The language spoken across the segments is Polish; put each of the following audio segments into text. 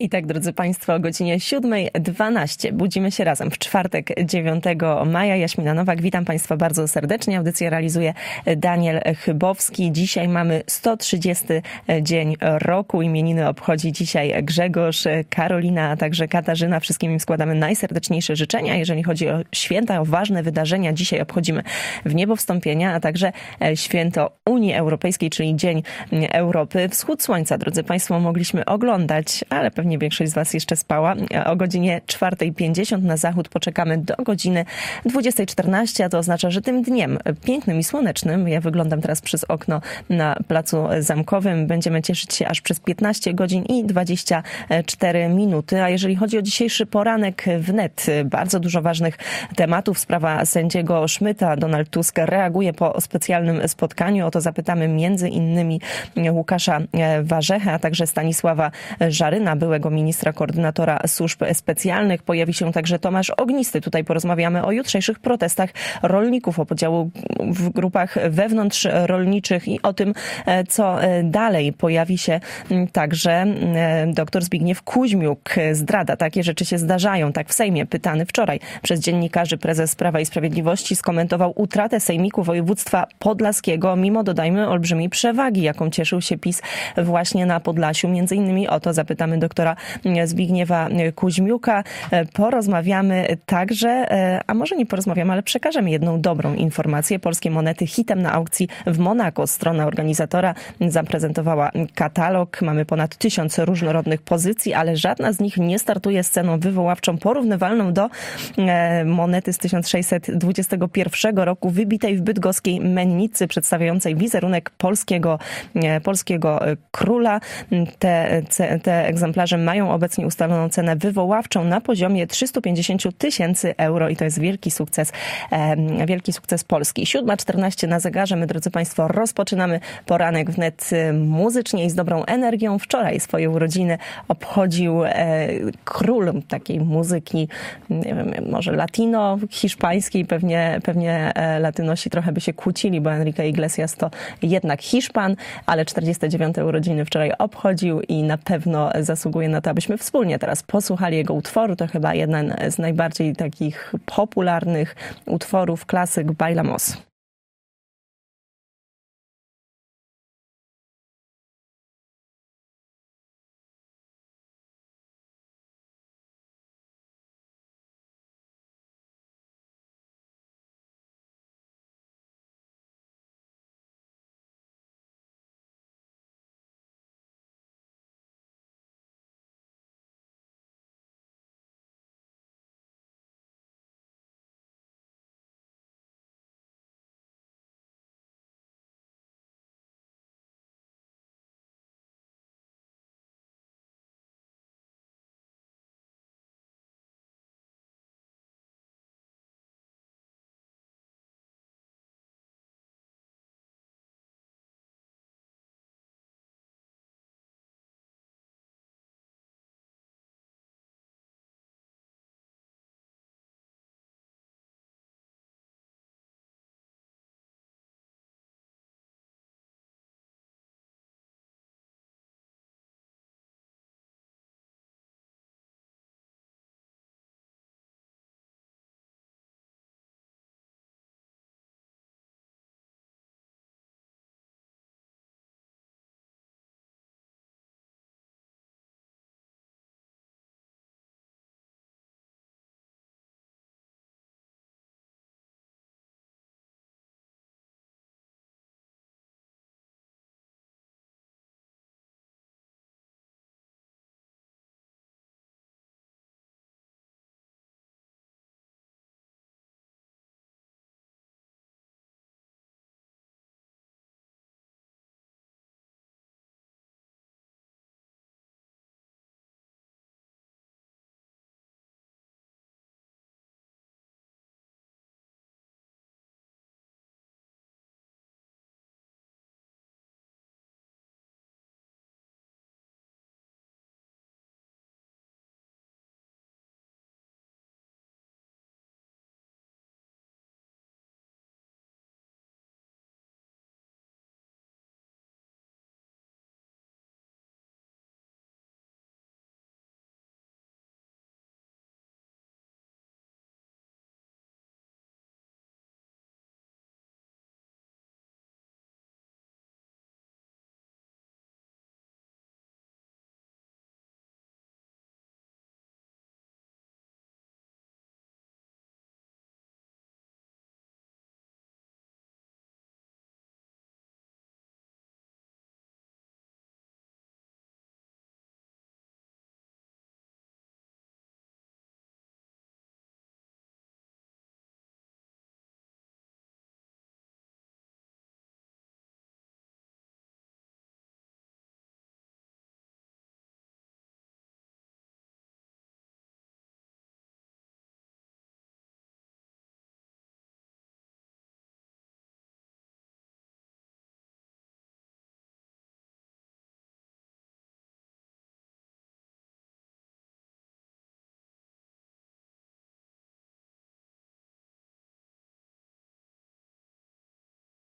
I tak, drodzy Państwo, o godzinie 7:12 budzimy się razem w czwartek 9 maja. Jaśmina Nowak, witam Państwa bardzo serdecznie. Audycję realizuje Daniel Chybowski. Dzisiaj mamy 130 dzień roku. Imieniny obchodzi dzisiaj Grzegorz, Karolina, a także Katarzyna. Wszystkim im składamy najserdeczniejsze życzenia. Jeżeli chodzi o święta, o ważne wydarzenia, dzisiaj obchodzimy w niebo wstąpienia, a także święto Unii Europejskiej, czyli Dzień Europy. Wschód słońca, drodzy Państwo, mogliśmy oglądać, ale pewnie większość z Was jeszcze spała. O godzinie 4:50 na zachód poczekamy do godziny 20:14, a to oznacza, że tym dniem pięknym i słonecznym, ja wyglądam teraz przez okno na Placu Zamkowym, będziemy cieszyć się aż przez 15 godzin i 24 minuty. A jeżeli chodzi o dzisiejszy poranek wnet, bardzo dużo ważnych tematów. Sprawa sędziego Szmyta. Donald Tusk reaguje po specjalnym spotkaniu. O to zapytamy między innymi Łukasza Warzechę, a także Stanisława Żaryna, byłego ministra koordynatora służb specjalnych. Pojawi się także Tomasz Ognisty. Tutaj porozmawiamy o jutrzejszych protestach rolników, o podziału w grupach wewnątrzrolniczych i o tym, co dalej. Pojawi się także dr Zbigniew Kuźmiuk. Zdrada. Takie rzeczy się zdarzają. Tak w Sejmie, pytany wczoraj przez dziennikarzy prezes Prawa i Sprawiedliwości, skomentował utratę sejmiku województwa podlaskiego, mimo, dodajmy, olbrzymiej przewagi, jaką cieszył się PiS właśnie na Podlasiu. Między innymi o to zapytamy doktora Zbigniewa Kuźmiuka. Porozmawiamy także, a może nie porozmawiamy, ale przekażemy jedną dobrą informację. Polskie monety hitem na aukcji w Monako. Strona organizatora zaprezentowała katalog. Mamy ponad 1000 różnorodnych pozycji, ale żadna z nich nie startuje z ceną wywoławczą porównywalną do monety z 1621 roku, wybitej w bydgoskiej mennicy, przedstawiającej wizerunek polskiego króla. Te egzemplarze mają obecnie ustaloną cenę wywoławczą na poziomie 350 000 euro i to jest wielki sukces Polski. 7:14 na zegarze. My, drodzy Państwo, rozpoczynamy poranek wnet muzycznie i z dobrą energią. Wczoraj swoje urodziny obchodził król takiej muzyki, nie wiem, może latino, hiszpańskiej. Pewnie latynosi trochę by się kłócili, bo Enrique Iglesias to jednak Hiszpan, ale 49. urodziny wczoraj obchodził i na pewno zasługuje na to, abyśmy wspólnie teraz posłuchali jego utworu. To chyba jeden z najbardziej takich popularnych utworów, klasyk Bailamos.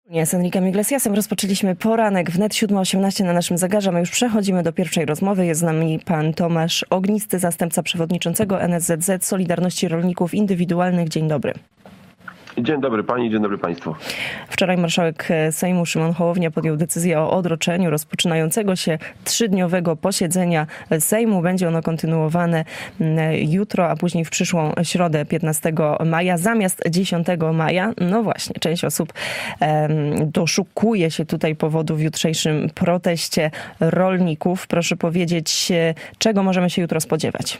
Nie, z Enriquem Iglesiasem rozpoczęliśmy poranek wnet 7:18 na naszym zegarze. My już przechodzimy do pierwszej rozmowy. Jest z nami pan Tomasz Ognisty, zastępca przewodniczącego NSZZ Solidarności Rolników Indywidualnych. Dzień dobry. Dzień dobry pani, dzień dobry państwu. Wczoraj marszałek Sejmu Szymon Hołownia podjął decyzję o odroczeniu rozpoczynającego się 3-dniowego posiedzenia Sejmu. Będzie ono kontynuowane jutro, a później w przyszłą środę 15 maja zamiast 10 maja. No właśnie, część osób doszukuje się tutaj powodu w jutrzejszym proteście rolników. Proszę powiedzieć, czego możemy się jutro spodziewać?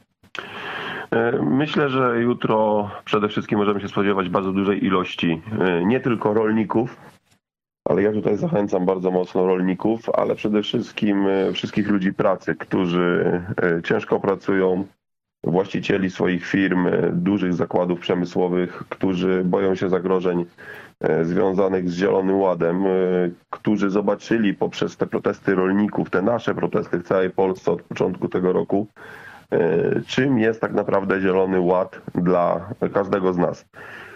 Myślę, że jutro przede wszystkim możemy się spodziewać bardzo dużej ilości nie tylko rolników, ale ja tutaj zachęcam bardzo mocno rolników, ale przede wszystkim wszystkich ludzi pracy, którzy ciężko pracują, właścicieli swoich firm, dużych zakładów przemysłowych, którzy boją się zagrożeń związanych z Zielonym Ładem, którzy zobaczyli poprzez te protesty rolników, te nasze protesty w całej Polsce od początku tego roku, czym jest tak naprawdę Zielony Ład dla każdego z nas.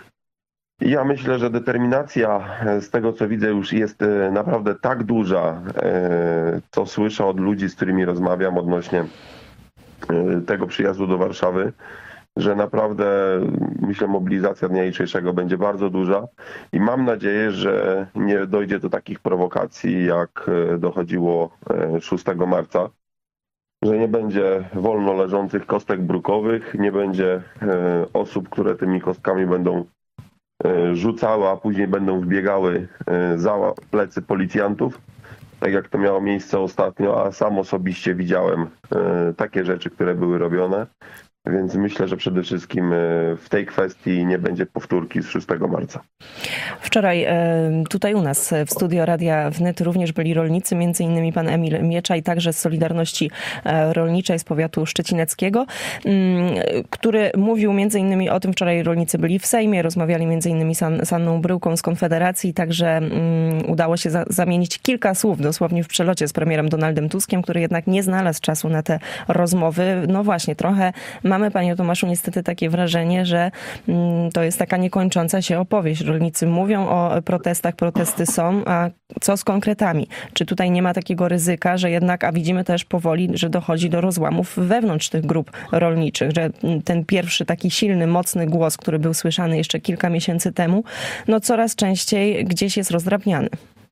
Ja myślę, że determinacja z tego, co widzę, już jest naprawdę tak duża, co słyszę od ludzi, z którymi rozmawiam odnośnie tego przyjazdu do Warszawy, że naprawdę, myślę, mobilizacja dnia jutrzejszego będzie bardzo duża i mam nadzieję, że nie dojdzie do takich prowokacji, jak dochodziło 6 marca. Że nie będzie wolno leżących kostek brukowych, nie będzie osób, które tymi kostkami będą rzucały, a później będą wbiegały za plecy policjantów, tak jak to miało miejsce ostatnio, a sam osobiście widziałem takie rzeczy, które były robione. Więc myślę, że przede wszystkim w tej kwestii nie będzie powtórki z 6 marca. Wczoraj tutaj u nas w studio Radia Wnet również byli rolnicy, między innymi pan Emil Mieczaj, także z Solidarności Rolniczej z powiatu szczecineckiego, który mówił między innymi o tym, wczoraj rolnicy byli w Sejmie, rozmawiali między innymi z Anną Bryłką z Konfederacji, także udało się zamienić kilka słów dosłownie w przelocie z premierem Donaldem Tuskiem, który jednak nie znalazł czasu na te rozmowy. No właśnie, trochę mamy, panie Tomaszu, niestety takie wrażenie, że to jest taka niekończąca się opowieść. Rolnicy mówią o protestach, protesty są, a co z konkretami? Czy tutaj nie ma takiego ryzyka, że jednak, a widzimy też powoli, że dochodzi do rozłamów wewnątrz tych grup rolniczych, że ten pierwszy taki silny, mocny głos, który był słyszany jeszcze kilka miesięcy temu, no coraz częściej gdzieś jest rozdrabniany.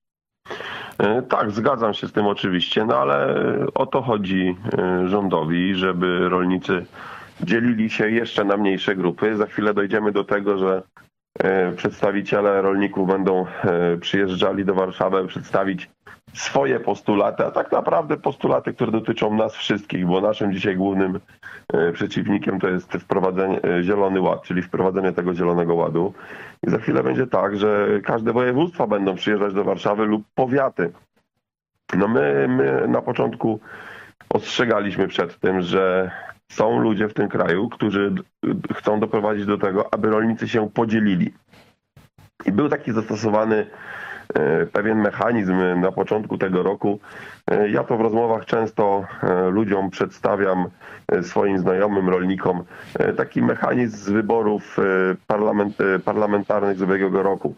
Tak, zgadzam się z tym oczywiście, no ale o to chodzi rządowi, żeby rolnicy dzielili się jeszcze na mniejsze grupy. Za chwilę dojdziemy do tego, że przedstawiciele rolników będą przyjeżdżali do Warszawy przedstawić swoje postulaty, a tak naprawdę postulaty, które dotyczą nas wszystkich, bo naszym dzisiaj głównym przeciwnikiem to jest wprowadzenie Zielony Ład, czyli wprowadzenie tego Zielonego Ładu. I za chwilę będzie tak, że każde województwa będą przyjeżdżać do Warszawy lub powiaty. No my na początku ostrzegaliśmy przed tym, że są ludzie w tym kraju, którzy chcą doprowadzić do tego, aby rolnicy się podzielili. I był taki zastosowany pewien mechanizm na początku tego roku. Ja to w rozmowach często ludziom przedstawiam, swoim znajomym rolnikom, taki mechanizm z wyborów parlamentarnych z ubiegłego roku,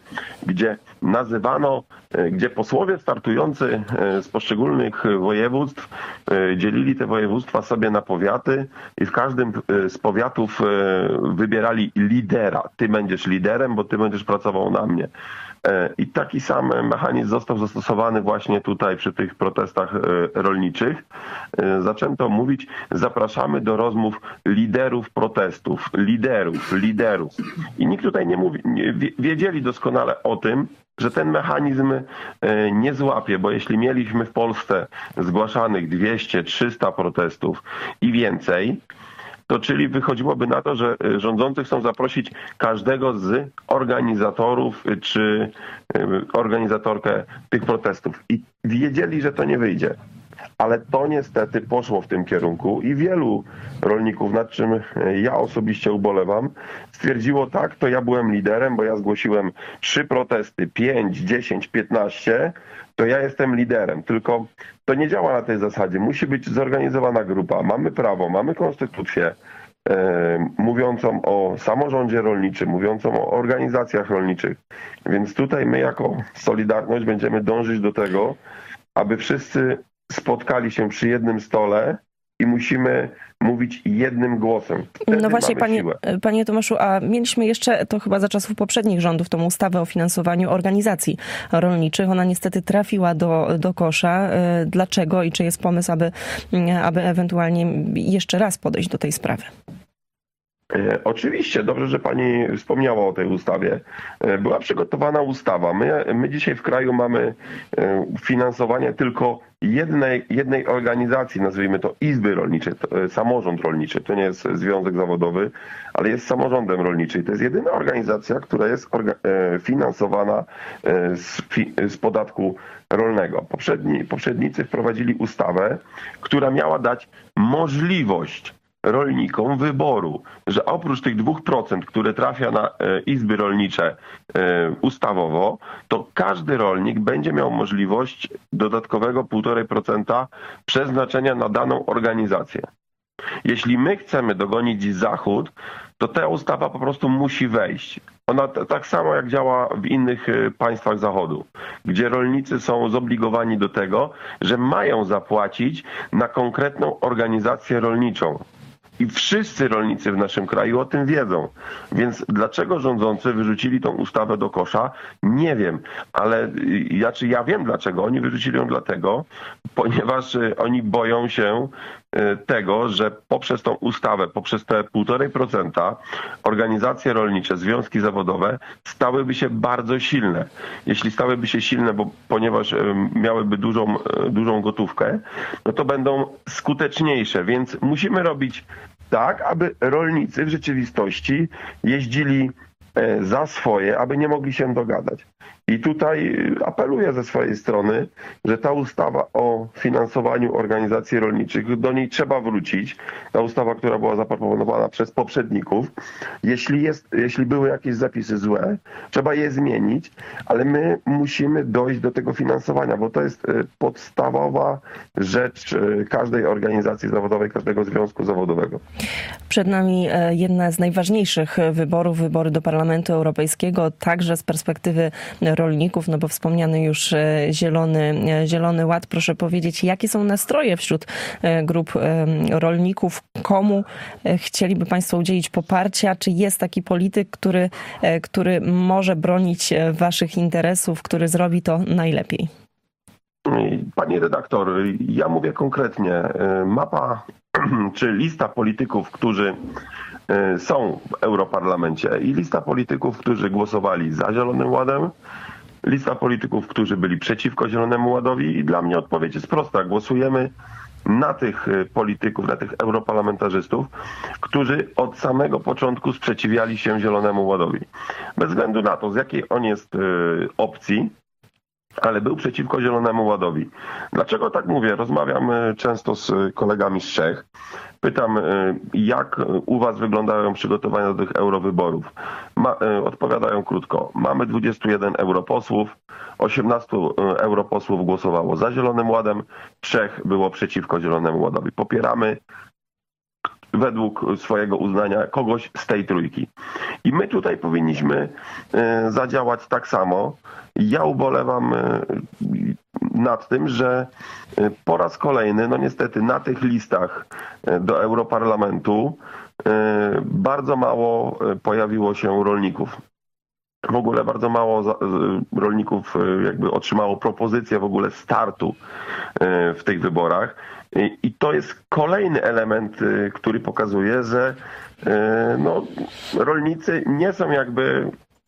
gdzie posłowie startujący z poszczególnych województw dzielili te województwa sobie na powiaty i w każdym z powiatów wybierali lidera. Ty będziesz liderem, bo ty będziesz pracował na mnie. I taki sam mechanizm został zastosowany właśnie tutaj przy tych protestach rolniczych. Zaczęto mówić, zapraszamy do rozmów liderów protestów, liderów. I nikt tutaj nie mówi, wiedzieli doskonale o tym, że ten mechanizm nie złapie, bo jeśli mieliśmy w Polsce zgłaszanych 200-300 protestów i więcej, to czyli wychodziłoby na to, że rządzący chcą zaprosić każdego z organizatorów czy organizatorkę tych protestów. I wiedzieli, że to nie wyjdzie. Ale to niestety poszło w tym kierunku i wielu rolników, nad czym ja osobiście ubolewam, stwierdziło tak, to ja byłem liderem, bo ja zgłosiłem 3 protesty, 5, 10, 15, to ja jestem liderem. Tylko to nie działa na tej zasadzie. Musi być zorganizowana grupa. Mamy prawo, mamy konstytucję. mówiącą o samorządzie rolniczym, mówiącą o organizacjach rolniczych. Więc tutaj my jako Solidarność będziemy dążyć do tego, aby wszyscy spotkali się przy jednym stole i musimy mówić jednym głosem. Wtedy no właśnie, siłę. panie Tomaszu, a mieliśmy jeszcze, to chyba za czasów poprzednich rządów, tą ustawę o finansowaniu organizacji rolniczych. Ona niestety trafiła do kosza. Dlaczego i czy jest pomysł, aby ewentualnie jeszcze raz podejść do tej sprawy? Oczywiście, dobrze, że pani wspomniała o tej ustawie. Była przygotowana ustawa. My dzisiaj w kraju mamy finansowanie tylko jednej organizacji, nazwijmy to Izby Rolniczej, samorząd rolniczy. To nie jest związek zawodowy, ale jest samorządem rolniczym. To jest jedyna organizacja, która jest finansowana z podatku rolnego. Poprzednicy wprowadzili ustawę, która miała dać możliwość rolnikom wyboru, że oprócz tych 2%, które trafia na izby rolnicze ustawowo, to każdy rolnik będzie miał możliwość dodatkowego 1,5% przeznaczenia na daną organizację. Jeśli my chcemy dogonić Zachód, to ta ustawa po prostu musi wejść. Ona tak samo jak działa w innych państwach Zachodu, gdzie rolnicy są zobligowani do tego, że mają zapłacić na konkretną organizację rolniczą. I wszyscy rolnicy w naszym kraju o tym wiedzą. Więc dlaczego rządzący wyrzucili tą ustawę do kosza? Nie wiem, ale ja wiem dlaczego. Oni wyrzucili ją dlatego, ponieważ oni boją się tego, że poprzez tą ustawę, poprzez te 1,5% organizacje rolnicze, związki zawodowe stałyby się bardzo silne. Jeśli stałyby się silne, ponieważ miałyby dużą gotówkę, no to będą skuteczniejsze. Więc musimy robić tak, aby rolnicy w rzeczywistości jeździli za swoje, aby nie mogli się dogadać. I tutaj apeluję ze swojej strony, że ta ustawa o finansowaniu organizacji rolniczych, do niej trzeba wrócić. Ta ustawa, która była zaproponowana przez poprzedników, jeśli były jakieś zapisy złe, trzeba je zmienić, ale my musimy dojść do tego finansowania, bo to jest podstawowa rzecz każdej organizacji zawodowej, każdego związku zawodowego. Przed nami jedna z najważniejszych wybory do Parlamentu Europejskiego, także z perspektywy rolników, no bo wspomniany już Zielony Ład. Proszę powiedzieć, jakie są nastroje wśród grup rolników? Komu chcieliby państwo udzielić poparcia? Czy jest taki polityk, który może bronić waszych interesów, który zrobi to najlepiej? Pani redaktor, ja mówię konkretnie. Mapa czy lista polityków, którzy są w Europarlamencie i lista polityków, którzy głosowali za Zielonym Ładem, lista polityków, którzy byli przeciwko Zielonemu Ładowi i dla mnie odpowiedź jest prosta. Głosujemy na tych polityków, na tych europarlamentarzystów, którzy od samego początku sprzeciwiali się Zielonemu Ładowi. Bez względu na to, z jakiej on jest opcji, ale był przeciwko Zielonemu Ładowi. Dlaczego tak mówię? Rozmawiam często z kolegami z Czech. Pytam, jak u was wyglądają przygotowania do tych eurowyborów. Odpowiadają krótko. Mamy 21 europosłów, 18 europosłów głosowało za Zielonym Ładem, 3 było przeciwko Zielonemu Ładowi. Popieramy według swojego uznania kogoś z tej trójki. I my tutaj powinniśmy zadziałać tak samo. Ja ubolewam nad tym, że po raz kolejny, no niestety na tych listach do Europarlamentu bardzo mało pojawiło się rolników. W ogóle bardzo mało rolników jakby otrzymało propozycję w ogóle startu w tych wyborach. I to jest kolejny element, który pokazuje, że no, rolnicy nie są jakby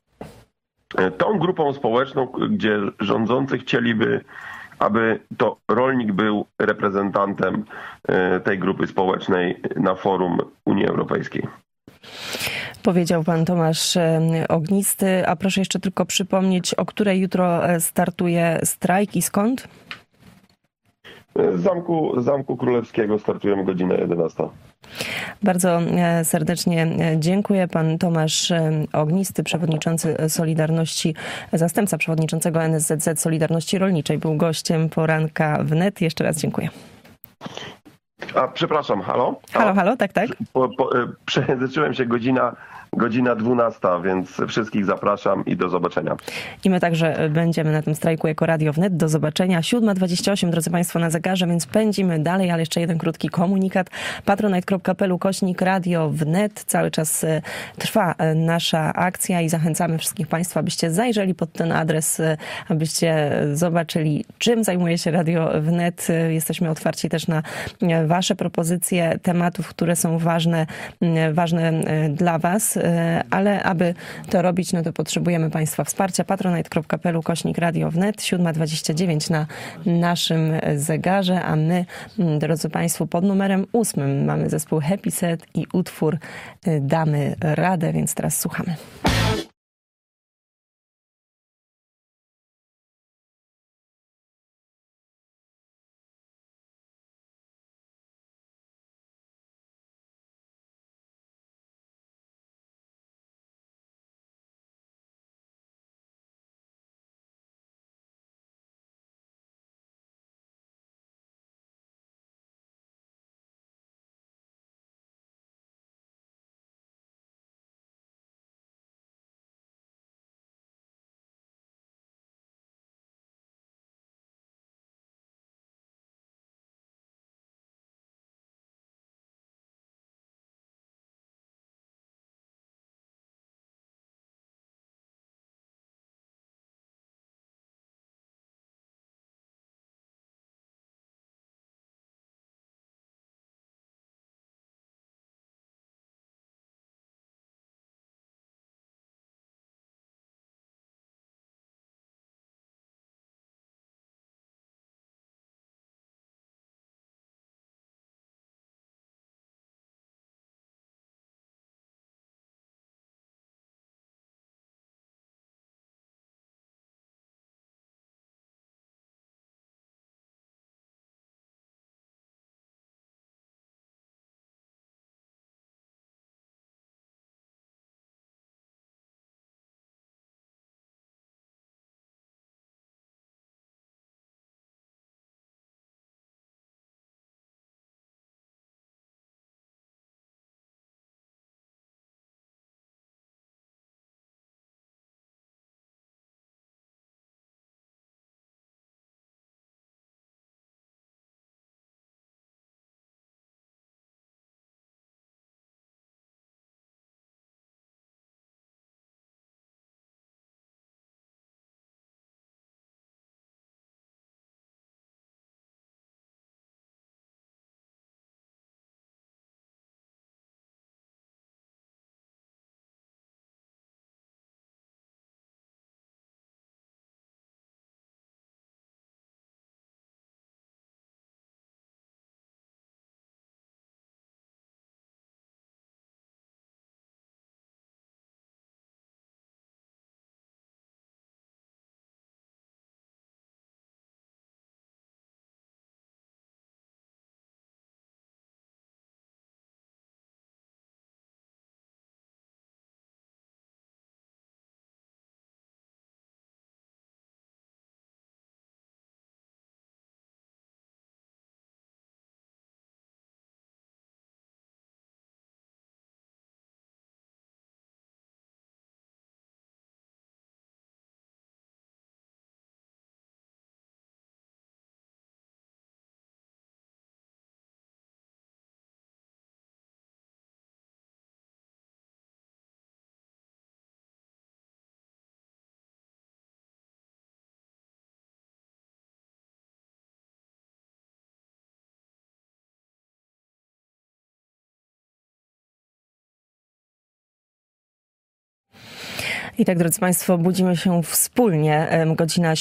tą grupą społeczną, gdzie rządzący chcieliby, aby to rolnik był reprezentantem tej grupy społecznej na forum Unii Europejskiej. Powiedział pan Tomasz Ognisty. A proszę jeszcze tylko przypomnieć, o której jutro startuje strajk i skąd? Z Zamku Królewskiego startujemy godzinę 11. Bardzo serdecznie dziękuję. Pan Tomasz Ognisty, przewodniczący Solidarności, zastępca przewodniczącego NSZZ Solidarności Rolniczej, był gościem poranka wnet. Jeszcze raz dziękuję. Przepraszam, halo? Halo, tak. Przejęzyczyłem się, godzina 12, więc wszystkich zapraszam i do zobaczenia. I my także będziemy na tym strajku jako Radio Wnet. Do zobaczenia. 7:28, drodzy Państwo, na zegarze, więc pędzimy dalej, ale jeszcze jeden krótki komunikat. patronite.pl/Radio Wnet. Cały czas trwa nasza akcja i zachęcamy wszystkich Państwa, abyście zajrzeli pod ten adres, abyście zobaczyli, czym zajmuje się Radio Wnet. Jesteśmy otwarci też na Wasze propozycje tematów, które są ważne dla Was. Ale aby to robić, no to potrzebujemy Państwa wsparcia. patronite.pl/Radio Wnet. 7:29 na naszym zegarze, a my, drodzy Państwo, pod numerem 8 mamy zespół Happy Set i utwór Damy radę, więc teraz słuchamy. I tak, drodzy Państwo, budzimy się wspólnie. Godzina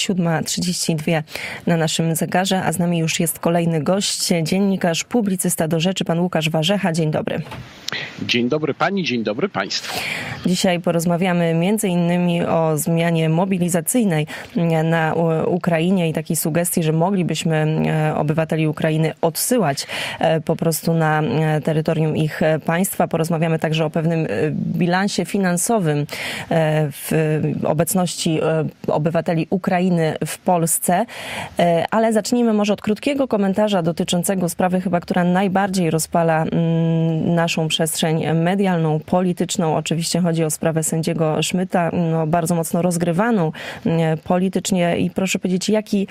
7:32 na naszym zegarze, a z nami już jest kolejny gość, dziennikarz, publicysta do rzeczy, pan Łukasz Warzecha. Dzień dobry. Dzień dobry pani, dzień dobry państwu. Dzisiaj porozmawiamy między innymi o zmianie mobilizacyjnej na Ukrainie i takiej sugestii, że moglibyśmy obywateli Ukrainy odsyłać po prostu na terytorium ich państwa. Porozmawiamy także o pewnym bilansie finansowym w obecności obywateli Ukrainy w Polsce. Ale zacznijmy może od krótkiego komentarza dotyczącego sprawy chyba, która najbardziej rozpala naszą przestrzeń medialną, polityczną. Oczywiście chodzi o sprawę sędziego Szmyta, bardzo mocno rozgrywaną politycznie i proszę powiedzieć,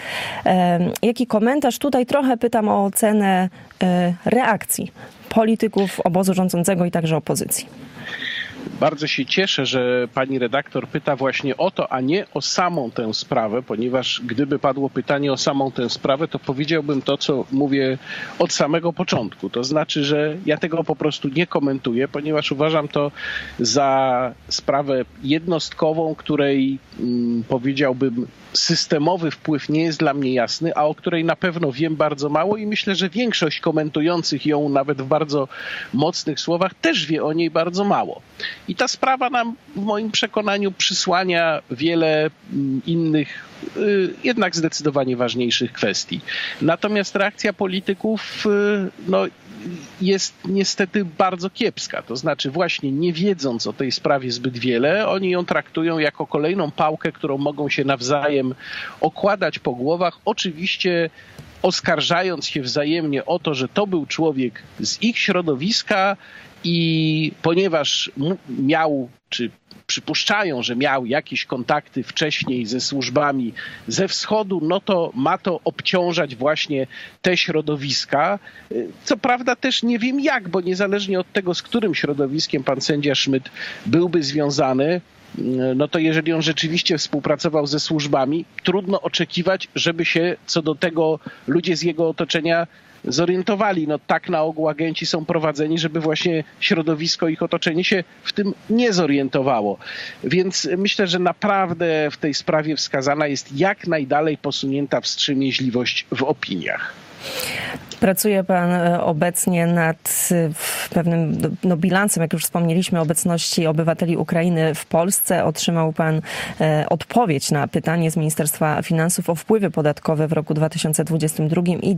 jaki komentarz? Tutaj trochę pytam o ocenę reakcji polityków obozu rządzącego i także opozycji. Bardzo się cieszę, że pani redaktor pyta właśnie o to, a nie o samą tę sprawę, ponieważ gdyby padło pytanie o samą tę sprawę, to powiedziałbym to, co mówię od samego początku. To znaczy, że ja tego po prostu nie komentuję, ponieważ uważam to za sprawę jednostkową, której powiedziałbym systemowy wpływ nie jest dla mnie jasny, a o której na pewno wiem bardzo mało i myślę, że większość komentujących ją nawet w bardzo mocnych słowach też wie o niej bardzo mało. I ta sprawa nam w moim przekonaniu przysłania wiele innych, jednak zdecydowanie ważniejszych kwestii. Natomiast reakcja polityków jest niestety bardzo kiepska. To znaczy właśnie nie wiedząc o tej sprawie zbyt wiele, oni ją traktują jako kolejną pałkę, którą mogą się nawzajem okładać po głowach. Oczywiście oskarżając się wzajemnie o to, że to był człowiek z ich środowiska i ponieważ miał, czy przypuszczają, że miał jakieś kontakty wcześniej ze służbami ze wschodu, no to ma to obciążać właśnie te środowiska. Co prawda też nie wiem jak, bo niezależnie od tego, z którym środowiskiem pan sędzia Szmyt byłby związany, no to jeżeli on rzeczywiście współpracował ze służbami, trudno oczekiwać, żeby się co do tego ludzie z jego otoczenia zorientowali. No tak na ogół agenci są prowadzeni, żeby właśnie środowisko, ich otoczenie się w tym nie zorientowało. Więc myślę, że naprawdę w tej sprawie wskazana jest jak najdalej posunięta wstrzemięźliwość w opiniach. Pracuje pan obecnie nad pewnym bilansem, jak już wspomnieliśmy, obecności obywateli Ukrainy w Polsce. Otrzymał pan odpowiedź na pytanie z Ministerstwa Finansów o wpływy podatkowe w roku 2022 i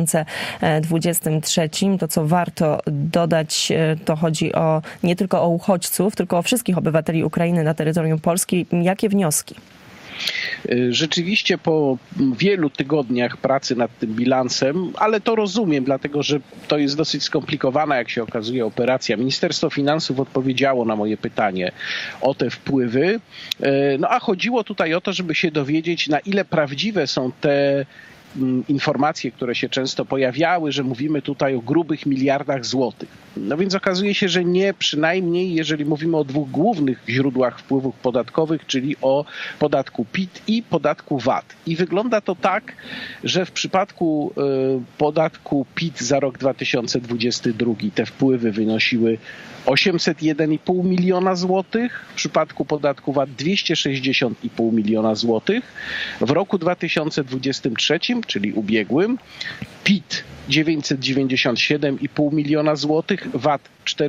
2023. To, co warto dodać, to chodzi nie tylko o uchodźców, tylko o wszystkich obywateli Ukrainy na terytorium Polski. Jakie wnioski? Rzeczywiście po wielu tygodniach pracy nad tym bilansem, ale to rozumiem, dlatego że to jest dosyć skomplikowana, jak się okazuje, operacja. Ministerstwo Finansów odpowiedziało na moje pytanie o te wpływy, a chodziło tutaj o to, żeby się dowiedzieć, na ile prawdziwe są te informacje, które się często pojawiały, że mówimy tutaj o grubych miliardach złotych. No więc okazuje się, że nie, przynajmniej jeżeli mówimy o dwóch głównych źródłach wpływów podatkowych, czyli o podatku PIT i podatku VAT. I wygląda to tak, że w przypadku podatku PIT za rok 2022 te wpływy wynosiły 801,5 miliona złotych, w przypadku podatku VAT 260,5 miliona złotych. W roku 2023, czyli ubiegłym, PIT 997,5 miliona złotych, VAT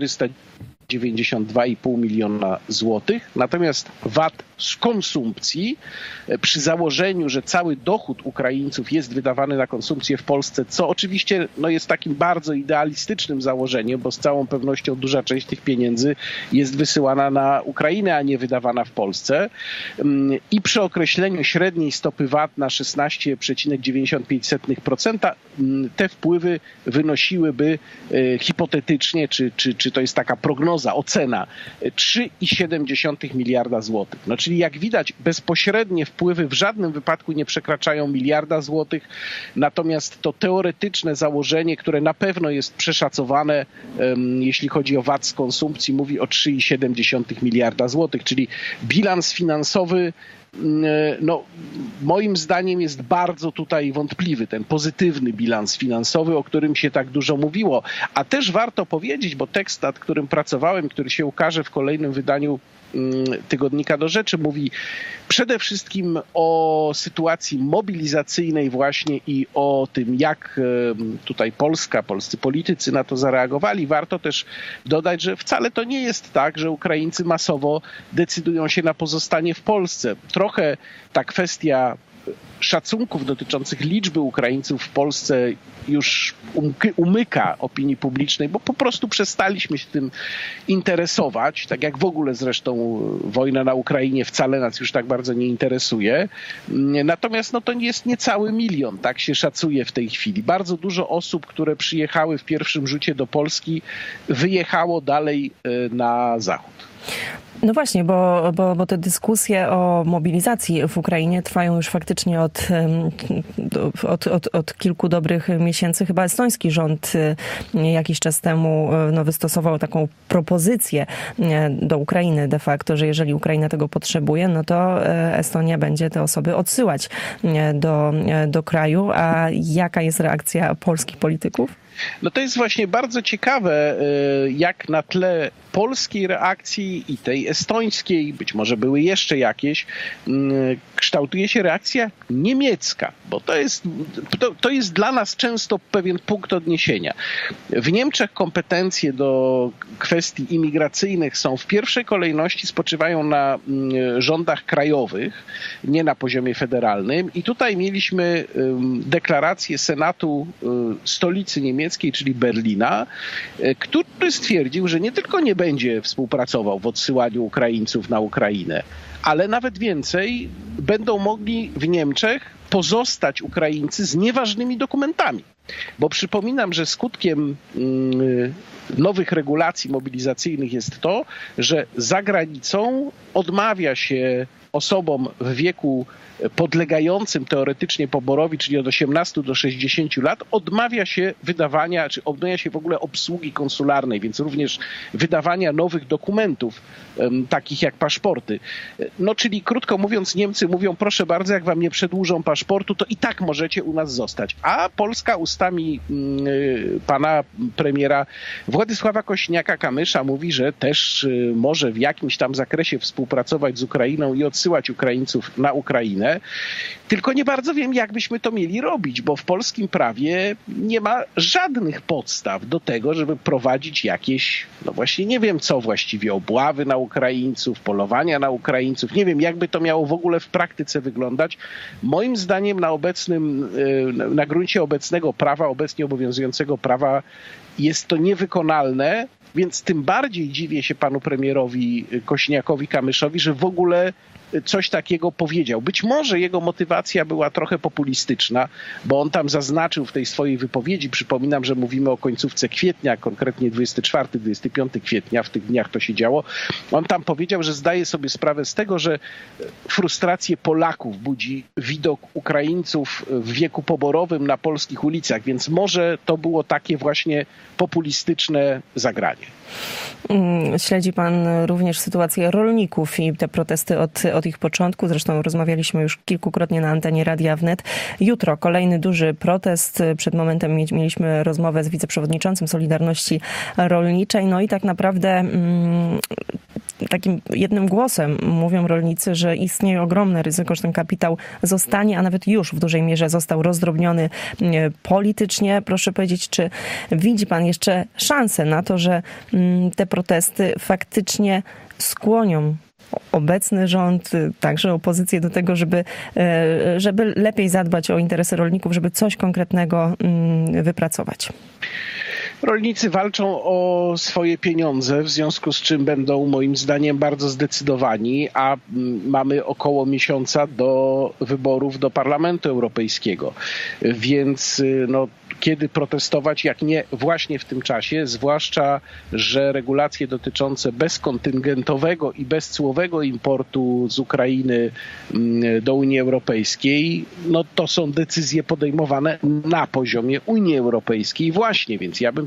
492,5 miliona złotych. Natomiast VAT z konsumpcji, przy założeniu, że cały dochód Ukraińców jest wydawany na konsumpcję w Polsce, co oczywiście jest takim bardzo idealistycznym założeniem, bo z całą pewnością duża część tych pieniędzy jest wysyłana na Ukrainę, a nie wydawana w Polsce. I przy określeniu średniej stopy VAT na 16,95% te wpływy wynosiłyby hipotetycznie, czy to jest taka prognoza, ocena, 3,7 miliarda złotych. Czyli jak widać, bezpośrednie wpływy w żadnym wypadku nie przekraczają miliarda złotych, natomiast to teoretyczne założenie, które na pewno jest przeszacowane, jeśli chodzi o VAT z konsumpcji, mówi o 3,7 miliarda złotych, czyli bilans finansowy moim zdaniem jest bardzo tutaj wątpliwy, ten pozytywny bilans finansowy, o którym się tak dużo mówiło. A też warto powiedzieć, bo tekst, nad którym pracowałem, który się ukaże w kolejnym wydaniu tygodnika Do Rzeczy mówi przede wszystkim o sytuacji mobilizacyjnej właśnie i o tym, jak tutaj polscy politycy na to zareagowali. Warto też dodać, że wcale to nie jest tak, że Ukraińcy masowo decydują się na pozostanie w Polsce. Trochę ta kwestia szacunków dotyczących liczby Ukraińców w Polsce już umyka opinii publicznej, bo po prostu przestaliśmy się tym interesować, tak jak w ogóle zresztą wojna na Ukrainie wcale nas już tak bardzo nie interesuje. Natomiast to jest niecały 1 milion, tak się szacuje w tej chwili. Bardzo dużo osób, które przyjechały w pierwszym rzucie do Polski, wyjechało dalej na zachód. No właśnie, bo te dyskusje o mobilizacji w Ukrainie trwają już faktycznie od kilku dobrych miesięcy. Chyba estoński rząd jakiś czas temu wystosował taką propozycję do Ukrainy de facto, że jeżeli Ukraina tego potrzebuje, no to Estonia będzie te osoby odsyłać do kraju. A jaka jest reakcja polskich polityków? No to jest właśnie bardzo ciekawe, jak na tle polskiej reakcji i tej estońskiej, być może były jeszcze jakieś, kształtuje się reakcja niemiecka, bo to jest dla nas często pewien punkt odniesienia. W Niemczech kompetencje do kwestii imigracyjnych są w pierwszej kolejności spoczywają na rządach krajowych, nie na poziomie federalnym i tutaj mieliśmy deklarację Senatu stolicy niemieckiej, czyli Berlina, który stwierdził, że nie tylko nie będzie współpracował w odsyłaniu Ukraińców na Ukrainę, ale nawet więcej, będą mogli w Niemczech pozostać Ukraińcy z nieważnymi dokumentami. Bo przypominam, że skutkiem nowych regulacji mobilizacyjnych jest to, że za granicą odmawia się osobom w wieku podlegającym teoretycznie poborowi, czyli od 18 do 60 lat, odmawia się wydawania, czy odmawia się w ogóle obsługi konsularnej, więc również wydawania nowych dokumentów, takich jak paszporty. No czyli krótko mówiąc, Niemcy mówią, proszę bardzo, jak wam nie przedłużą paszportu, to i tak możecie u nas zostać. A Polska ustami pana premiera Władysława Kosiniaka-Kamysza mówi, że też może w jakimś tam zakresie współpracować z Ukrainą i odsyłać Ukraińców na Ukrainę. Tylko nie bardzo wiem, jak byśmy to mieli robić, bo w polskim prawie nie ma żadnych podstaw do tego, żeby prowadzić jakieś, no właśnie nie wiem co właściwie, obławy na Ukraińców, polowania na Ukraińców. Nie wiem, jakby to miało w ogóle w praktyce wyglądać. Moim zdaniem na gruncie obecnego prawa, obecnie obowiązującego prawa jest to niewykonalne, więc tym bardziej dziwię się panu premierowi Kosiniakowi-Kamyszowi, że w ogóle coś takiego powiedział. Być może jego motywacja była trochę populistyczna, bo on tam zaznaczył w tej swojej wypowiedzi, przypominam, że mówimy o końcówce kwietnia, konkretnie 24-25 kwietnia, w tych dniach to się działo. On tam powiedział, że zdaje sobie sprawę z tego, że frustrację Polaków budzi widok Ukraińców w wieku poborowym na polskich ulicach, więc może to było takie właśnie populistyczne zagranie. Śledzi pan również sytuację rolników i te protesty od ich początku. Zresztą rozmawialiśmy już kilkukrotnie na antenie Radia Wnet. Jutro kolejny duży protest. Przed momentem mieliśmy rozmowę z wiceprzewodniczącym Solidarności Rolniczej. No i tak naprawdę takim jednym głosem mówią rolnicy, że istnieje ogromne ryzyko, że ten kapitał zostanie, a nawet już w dużej mierze został rozdrobniony politycznie. Proszę powiedzieć, czy widzi pan jeszcze szansę na to, że te protesty faktycznie skłonią obecny rząd, także opozycję do tego, żeby lepiej zadbać o interesy rolników, żeby coś konkretnego wypracować? Rolnicy walczą o swoje pieniądze, w związku z czym będą moim zdaniem bardzo zdecydowani, a mamy około miesiąca do wyborów do Parlamentu Europejskiego. Więc kiedy protestować, jak nie właśnie w tym czasie, zwłaszcza, że regulacje dotyczące bezkontyngentowego i bezcłowego importu z Ukrainy do Unii Europejskiej, to są decyzje podejmowane na poziomie Unii Europejskiej właśnie, więc ja bym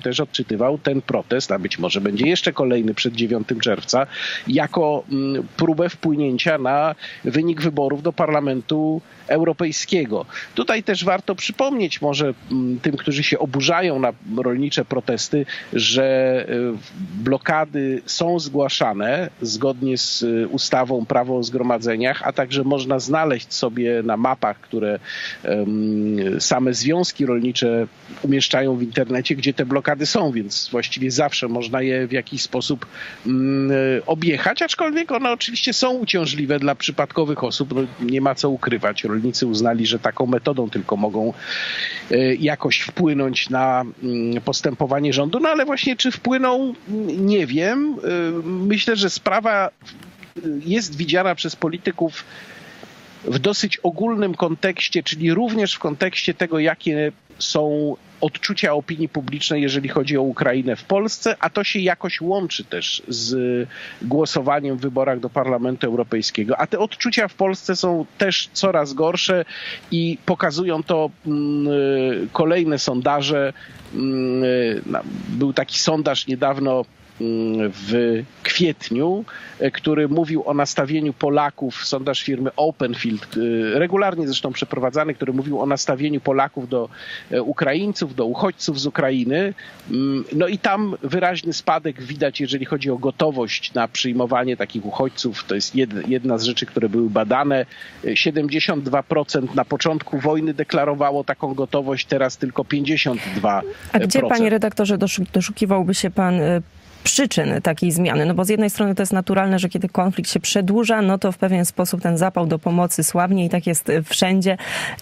też odczytywał ten protest, a być może będzie jeszcze kolejny przed 9 czerwca, jako próbę wpłynięcia na wynik wyborów do Parlamentu Europejskiego. Tutaj też warto przypomnieć może tym, którzy się oburzają na rolnicze protesty, że blokady są zgłaszane zgodnie z ustawą Prawo o zgromadzeniach, a także można znaleźć sobie na mapach, które same związki rolnicze umieszczają w internecie, gdzie te blokady są, więc właściwie zawsze można je w jakiś sposób objechać, aczkolwiek one oczywiście są uciążliwe dla przypadkowych osób, no, nie ma co ukrywać. Rolnicy uznali, że taką metodą tylko mogą jakoś wpłynąć na postępowanie rządu, no ale właśnie czy wpłyną, nie wiem. Myślę, że sprawa jest widziana przez polityków w dosyć ogólnym kontekście, czyli również w kontekście tego, jakie są odczucia opinii publicznej, jeżeli chodzi o Ukrainę w Polsce, a to się jakoś łączy też z głosowaniem w wyborach do Parlamentu Europejskiego. A te odczucia w Polsce są też coraz gorsze i pokazują to kolejne sondaże. Był taki sondaż niedawno w kwietniu, który mówił o nastawieniu Polaków, sondaż firmy Openfield, regularnie zresztą przeprowadzany, który mówił o nastawieniu Polaków do Ukraińców, do uchodźców z Ukrainy. No i tam wyraźny spadek widać, jeżeli chodzi o gotowość na przyjmowanie takich uchodźców. To jest jedna z rzeczy, które były badane. 72% na początku wojny deklarowało taką gotowość, teraz tylko 52%. A gdzie, panie redaktorze, doszukiwałby się pan przyczyn takiej zmiany? No bo z jednej strony to jest naturalne, że kiedy konflikt się przedłuża, no to w pewien sposób ten zapał do pomocy słabnie i tak jest wszędzie,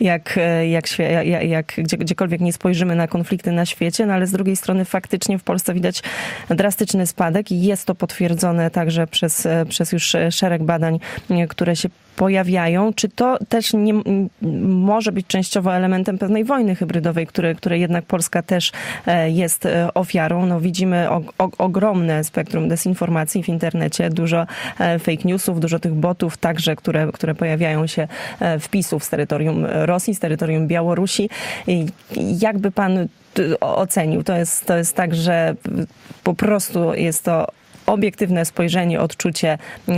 gdziekolwiek nie spojrzymy na konflikty na świecie, no ale z drugiej strony faktycznie w Polsce widać drastyczny spadek i jest to potwierdzone także przez już szereg badań, które się pojawiają. Czy to też nie może być częściowo elementem pewnej wojny hybrydowej, której jednak Polska też jest ofiarą? No widzimy ogromne spektrum dezinformacji w internecie, dużo fake newsów, dużo tych botów także, które pojawiają się, wpisów z terytorium Rosji, z terytorium Białorusi. Jakby pan ocenił? To jest tak, że po prostu jest to obiektywne spojrzenie, odczucie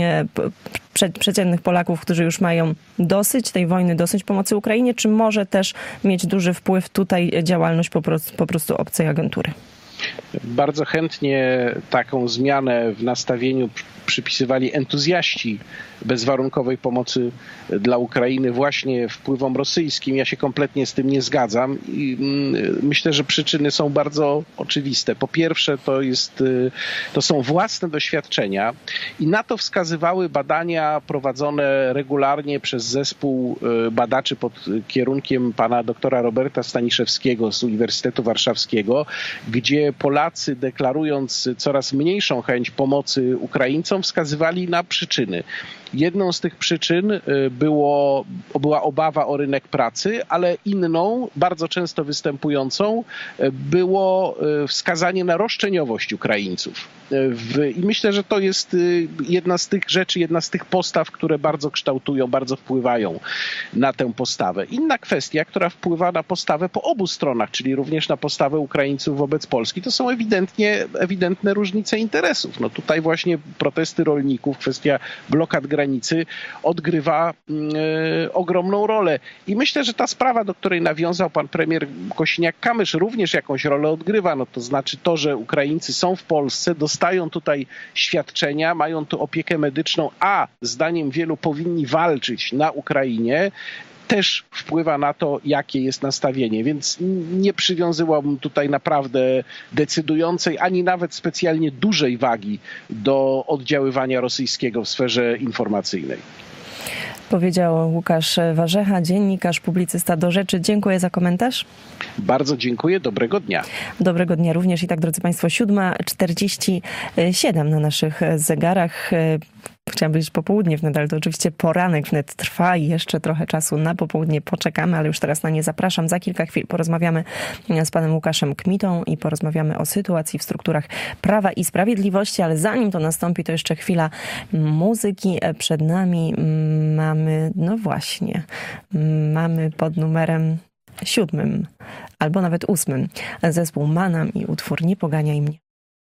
przeciętnych Polaków, którzy już mają dosyć tej wojny, dosyć pomocy Ukrainie, czy może też mieć duży wpływ tutaj działalność po prostu obcej agentury? Bardzo chętnie taką zmianę w nastawieniu przypisywali entuzjaści bezwarunkowej pomocy dla Ukrainy właśnie wpływom rosyjskim. Ja się kompletnie z tym nie zgadzam i myślę, że przyczyny są bardzo oczywiste. Po pierwsze, to są własne doświadczenia i na to wskazywały badania prowadzone regularnie przez zespół badaczy pod kierunkiem pana doktora Roberta Staniszewskiego z Uniwersytetu Warszawskiego, gdzie Polacy, deklarując coraz mniejszą chęć pomocy Ukraińcom, wskazywali na przyczyny. Jedną z tych przyczyn była obawa o rynek pracy, ale inną, bardzo często występującą, było wskazanie na roszczeniowość Ukraińców. I myślę, że to jest jedna z tych rzeczy, jedna z tych postaw, które bardzo kształtują, bardzo wpływają na tę postawę. Inna kwestia, która wpływa na postawę po obu stronach, czyli również na postawę Ukraińców wobec Polski, to są ewidentne różnice interesów. No tutaj właśnie protesty rolników, kwestia blokad granicy odgrywa ogromną rolę. I myślę, że ta sprawa, do której nawiązał pan premier Kosiniak-Kamysz, również jakąś rolę odgrywa. No to znaczy to, że Ukraińcy są w Polsce, dostają tutaj świadczenia, mają tu opiekę medyczną, a zdaniem wielu powinni walczyć na Ukrainie, też wpływa na to, jakie jest nastawienie. Więc nie przywiązywałbym tutaj naprawdę decydującej, ani nawet specjalnie dużej wagi do oddziaływania rosyjskiego w sferze informacyjnej. Powiedział Łukasz Warzecha, dziennikarz, publicysta Do Rzeczy. Dziękuję za komentarz. Bardzo dziękuję. Dobrego dnia. Dobrego dnia również. I tak, drodzy Państwo, 7:47 na naszych zegarach. Chciałam powiedzieć popołudnie wnet, ale to oczywiście poranek wnet trwa i jeszcze trochę czasu na popołudnie poczekamy, ale już teraz na nie zapraszam. Za kilka chwil porozmawiamy z panem Łukaszem Kmitą i porozmawiamy o sytuacji w strukturach Prawa i Sprawiedliwości, ale zanim to nastąpi, to jeszcze chwila muzyki. Przed nami mamy pod numerem 7. albo nawet 8. Zespół Manam i utwór Nie poganiaj mnie.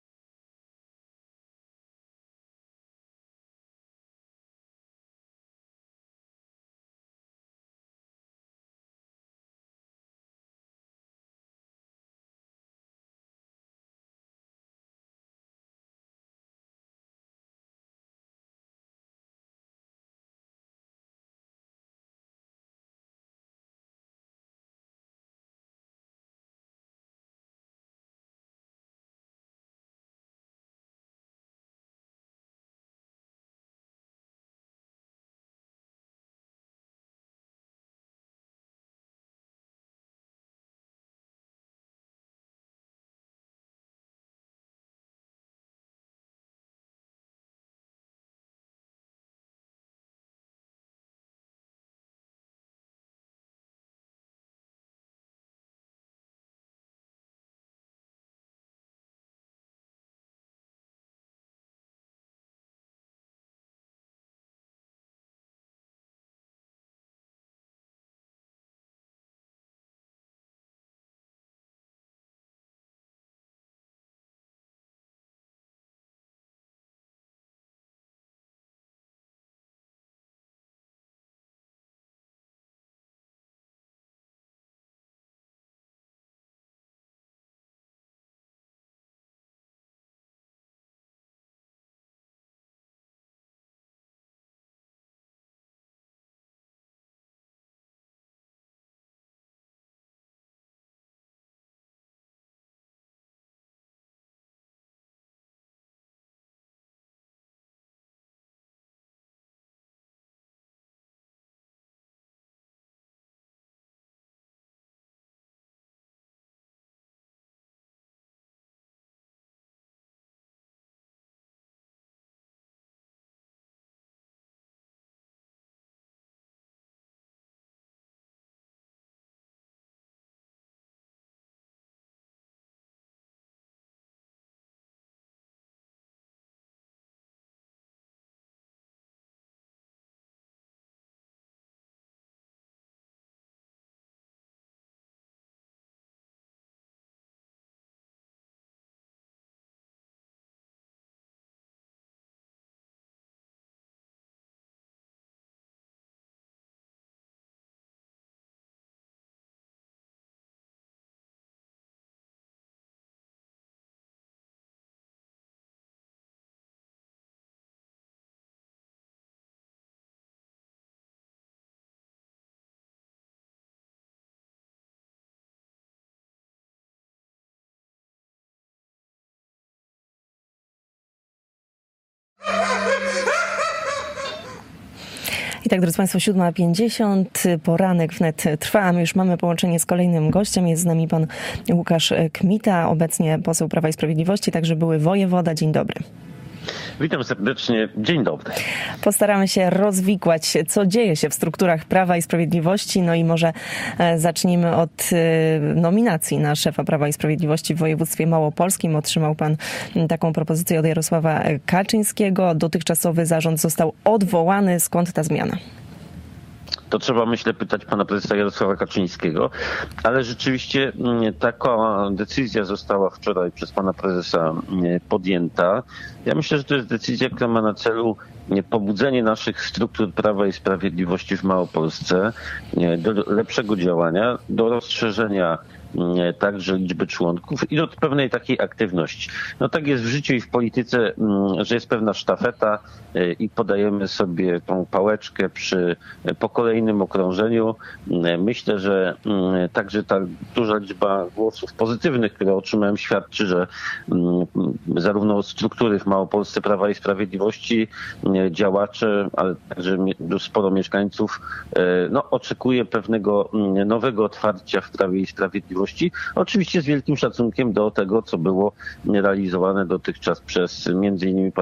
I tak, drodzy Państwo, 7:50, poranek wnet trwa, a my już mamy połączenie z kolejnym gościem. Jest z nami pan Łukasz Kmita, obecnie poseł Prawa i Sprawiedliwości, także były wojewoda. Dzień dobry. Witam serdecznie. Dzień dobry. Postaramy się rozwikłać, co dzieje się w strukturach Prawa i Sprawiedliwości. No i może zacznijmy od nominacji na szefa Prawa i Sprawiedliwości w województwie małopolskim. Otrzymał pan taką propozycję od Jarosława Kaczyńskiego. Dotychczasowy zarząd został odwołany. Skąd ta zmiana? To trzeba, myślę, pytać pana prezesa Jarosława Kaczyńskiego, ale rzeczywiście taka decyzja została wczoraj przez pana prezesa podjęta. Ja myślę, że to jest decyzja, która ma na celu pobudzenie naszych struktur Prawa i Sprawiedliwości w Małopolsce do lepszego działania, do rozszerzenia także liczby członków i do pewnej takiej aktywności. No tak jest w życiu i w polityce, że jest pewna sztafeta i podajemy sobie tą pałeczkę po kolejnym okrążeniu. Myślę, że także ta duża liczba głosów pozytywnych, które otrzymałem, świadczy, że zarówno struktury w Małopolsce Prawa i Sprawiedliwości, działacze, ale także sporo mieszkańców oczekuje pewnego nowego otwarcia w Prawie i Sprawiedliwości Sprawiedliwości. Oczywiście z wielkim szacunkiem do tego, co było realizowane dotychczas przez między innymi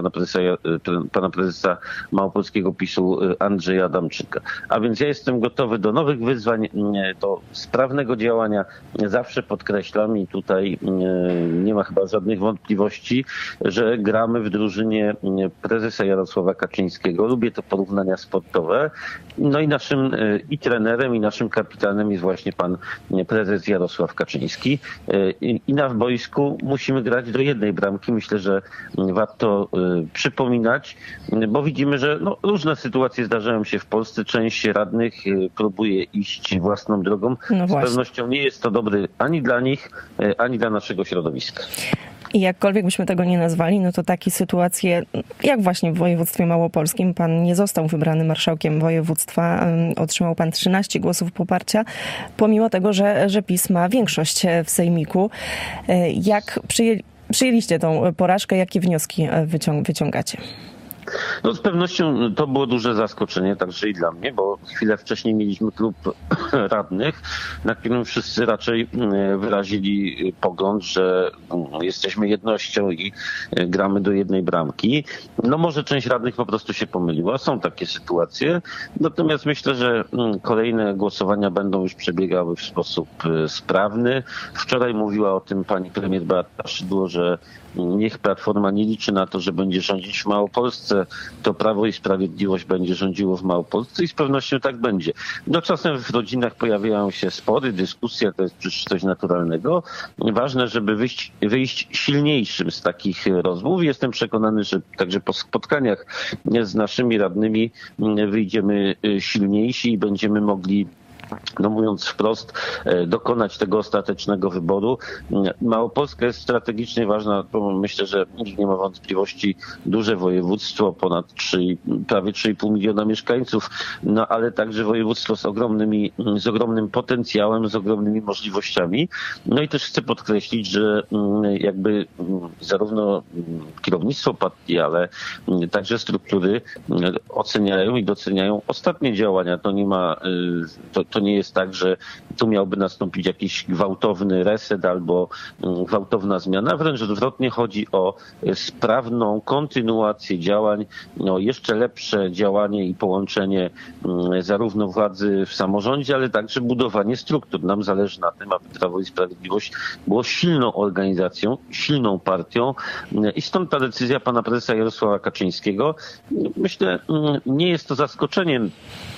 pana prezesa małopolskiego PiS-u Andrzeja Adamczyka. A więc ja jestem gotowy do nowych wyzwań, do sprawnego działania. Zawsze podkreślam i tutaj nie ma chyba żadnych wątpliwości, że gramy w drużynie prezesa Jarosława Kaczyńskiego. Lubię te porównania sportowe. No i naszym i trenerem, i naszym kapitanem jest właśnie pan prezes Jarosław Kaczyński. I na boisku musimy grać do jednej bramki. Myślę, że warto przypominać, bo widzimy, że różne sytuacje zdarzają się w Polsce. Część radnych próbuje iść własną drogą. Z pewnością nie jest to dobry ani dla nich, ani dla naszego środowiska. I jakkolwiek byśmy tego nie nazwali, no to takie sytuacje, jak właśnie w województwie małopolskim, pan nie został wybrany marszałkiem województwa, otrzymał pan 13 głosów poparcia, pomimo tego, że PiS ma większość w sejmiku. Jak przyjęliście tą porażkę, jakie wnioski wyciągacie? No z pewnością to było duże zaskoczenie, także i dla mnie, bo chwilę wcześniej mieliśmy klub radnych, na którym wszyscy raczej wyrazili pogląd, że jesteśmy jednością i gramy do jednej bramki. No może część radnych po prostu się pomyliła, są takie sytuacje, natomiast myślę, że kolejne głosowania będą już przebiegały w sposób sprawny. Wczoraj mówiła o tym pani premier Beata Szydło, że niech Platforma nie liczy na to, że będzie rządzić w Małopolsce, to Prawo i Sprawiedliwość będzie rządziło w Małopolsce i z pewnością tak będzie. No czasem w rodzinach pojawiają się spory, dyskusje, to jest przecież coś naturalnego. Ważne, żeby wyjść silniejszym z takich rozmów. Jestem przekonany, że także po spotkaniach z naszymi radnymi wyjdziemy silniejsi i będziemy mogli, no mówiąc wprost, dokonać tego ostatecznego wyboru. Małopolska jest strategicznie ważna, bo myślę, że nikt nie ma wątpliwości, duże województwo, prawie 3,5 miliona mieszkańców, no ale także województwo z ogromnym potencjałem, z ogromnymi możliwościami. No i też chcę podkreślić, że jakby zarówno kierownictwo partii, ale także struktury oceniają i doceniają ostatnie działania. To nie jest tak, że tu miałby nastąpić jakiś gwałtowny reset albo gwałtowna zmiana. Wręcz odwrotnie, chodzi o sprawną kontynuację działań, jeszcze lepsze działanie i połączenie zarówno władzy w samorządzie, ale także budowanie struktur. Nam zależy na tym, aby Prawo i Sprawiedliwość było silną organizacją, silną partią i stąd ta decyzja pana prezesa Jarosława Kaczyńskiego. Myślę, nie jest to zaskoczeniem.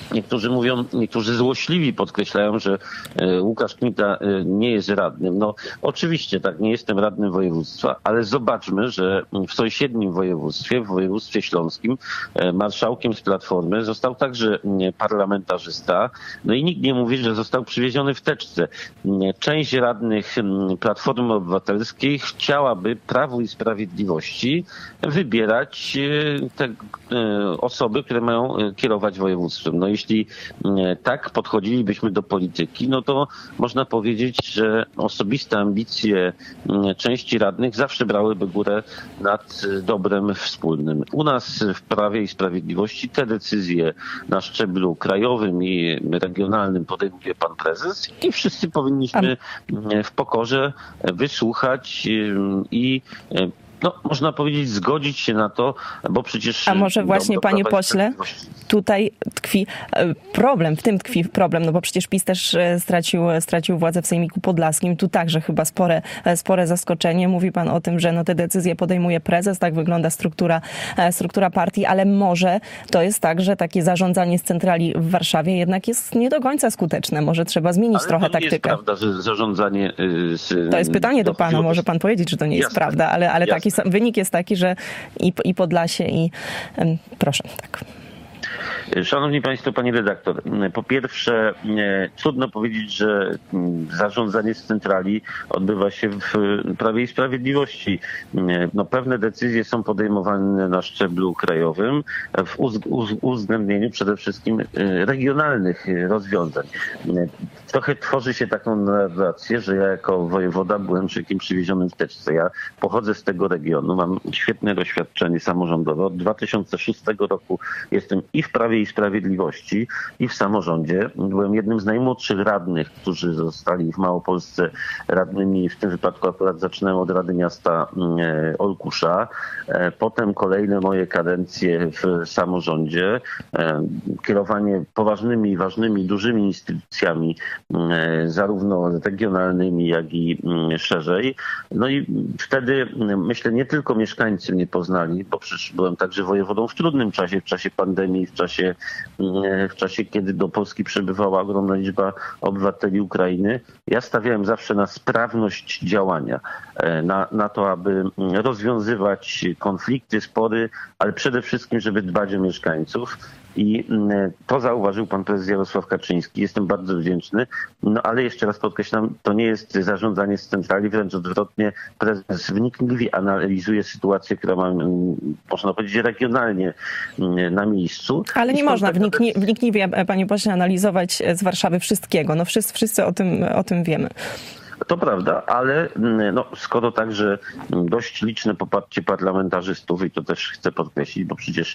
Niektórzy złośliwi podkreślają, że Łukasz Kmita nie jest radnym. No oczywiście tak, nie jestem radnym województwa, ale zobaczmy, że w sąsiednim województwie, w województwie śląskim, marszałkiem z Platformy został także parlamentarzysta. No i nikt nie mówi, że został przywieziony w teczce. Część radnych Platformy Obywatelskiej chciałaby Prawu i Sprawiedliwości wybierać te osoby, które mają kierować województwem. No jeśli tak podchodzilibyśmy do polityki, no to można powiedzieć, że osobiste ambicje części radnych zawsze brałyby górę nad dobrem wspólnym. U nas w Prawie i Sprawiedliwości te decyzje na szczeblu krajowym i regionalnym podejmuje pan prezes i wszyscy powinniśmy w pokorze wysłuchać i można powiedzieć, zgodzić się na to, bo przecież... A może właśnie, panie pośle, tutaj tkwi problem, no bo przecież PiS też stracił władzę w Sejmiku Podlaskim. Tu także chyba spore zaskoczenie. Mówi pan o tym, że te decyzje podejmuje prezes, tak wygląda struktura partii, ale może to jest tak, że takie zarządzanie z centrali w Warszawie jednak jest nie do końca skuteczne. Może trzeba zmienić trochę taktykę. To nie jest prawda, że zarządzanie... To jest pytanie do pana. Może pan powiedzieć, że to nie jest prawda, ale taki wynik jest taki, że i Podlasie, i proszę, tak. Szanowni Państwo, pani redaktor, po pierwsze trudno powiedzieć, że zarządzanie z centrali odbywa się w Prawie i Sprawiedliwości. Pewne decyzje są podejmowane na szczeblu krajowym w uwzględnieniu przede wszystkim regionalnych rozwiązań. Trochę tworzy się taką narrację, że ja jako wojewoda byłem człowiekiem przywiezionym w teczce. Ja pochodzę z tego regionu, mam świetne doświadczenie samorządowe. Od 2006 roku jestem i w Prawie i Sprawiedliwości i w samorządzie. Byłem jednym z najmłodszych radnych, którzy zostali w Małopolsce radnymi. W tym wypadku akurat zaczynałem od Rady Miasta Olkusza. Potem kolejne moje kadencje w samorządzie. Kierowanie poważnymi, ważnymi, dużymi instytucjami, zarówno regionalnymi, jak i szerzej. No i wtedy, myślę, nie tylko mieszkańcy mnie poznali, bo przecież byłem także wojewodą w trudnym czasie, w czasie pandemii, w czasie, kiedy do Polski przybywała ogromna liczba obywateli Ukrainy. Ja stawiałem zawsze na sprawność działania, na to, aby rozwiązywać konflikty, spory, ale przede wszystkim, żeby dbać o mieszkańców. I to zauważył pan prezes Jarosław Kaczyński. Jestem bardzo wdzięczny. No ale jeszcze raz podkreślam, to nie jest zarządzanie z centrali, wręcz odwrotnie. Prezes wnikliwie analizuje sytuację, która ma, można powiedzieć, regionalnie na miejscu. Ale nie można wnikliwie, panie pośle, analizować z Warszawy wszystkiego. No wszyscy o tym wiemy. To prawda, ale skoro także dość liczne poparcie parlamentarzystów, i to też chcę podkreślić, bo przecież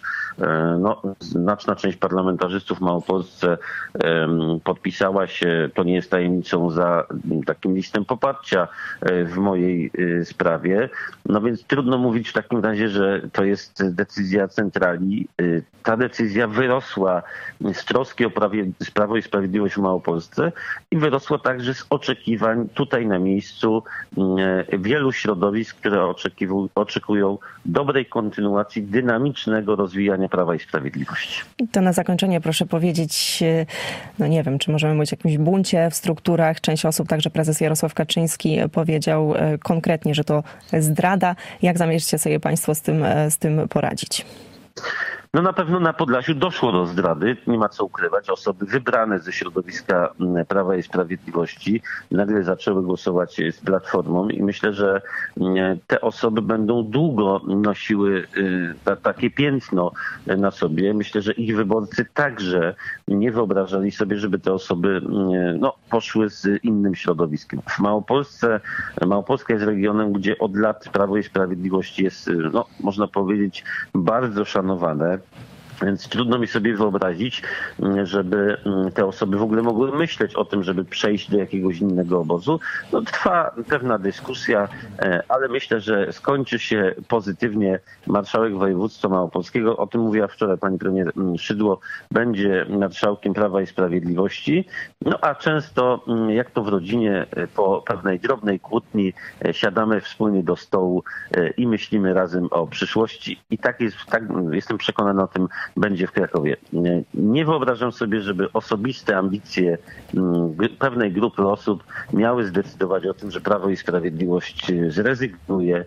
znaczna część parlamentarzystów w Małopolsce podpisała się, to nie jest tajemnicą, za takim listem poparcia w mojej sprawie. No więc trudno mówić w takim razie, że to jest decyzja centrali. Ta decyzja wyrosła z troski o Prawo i Sprawiedliwość w Małopolsce i wyrosła także z oczekiwań tutaj na miejscu wielu środowisk, które oczekują dobrej kontynuacji, dynamicznego rozwijania Prawa i Sprawiedliwości. To na zakończenie proszę powiedzieć, nie wiem, czy możemy mówić o jakimś buncie w strukturach. Część osób, także prezes Jarosław Kaczyński powiedział konkretnie, że to zdrada. Jak zamierzycie sobie państwo z tym poradzić? No na pewno na Podlasiu doszło do zdrady, nie ma co ukrywać. Osoby wybrane ze środowiska Prawa i Sprawiedliwości nagle zaczęły głosować z Platformą i myślę, że te osoby będą długo nosiły takie piętno na sobie. Myślę, że ich wyborcy także nie wyobrażali sobie, żeby te osoby poszły z innym środowiskiem. W Małopolska jest regionem, gdzie od lat Prawo i Sprawiedliwość jest, można powiedzieć, bardzo szanowane. Więc trudno mi sobie wyobrazić, żeby te osoby w ogóle mogły myśleć o tym, żeby przejść do jakiegoś innego obozu. Trwa pewna dyskusja, ale myślę, że skończy się pozytywnie. Marszałek województwa małopolskiego, o tym mówiła wczoraj pani premier Szydło, będzie marszałkiem Prawa i Sprawiedliwości. A często, jak to w rodzinie, po pewnej drobnej kłótni siadamy wspólnie do stołu i myślimy razem o przyszłości. I tak jestem przekonany o tym, będzie w Krakowie. Nie wyobrażam sobie, żeby osobiste ambicje pewnej grupy osób miały zdecydować o tym, że Prawo i Sprawiedliwość zrezygnuje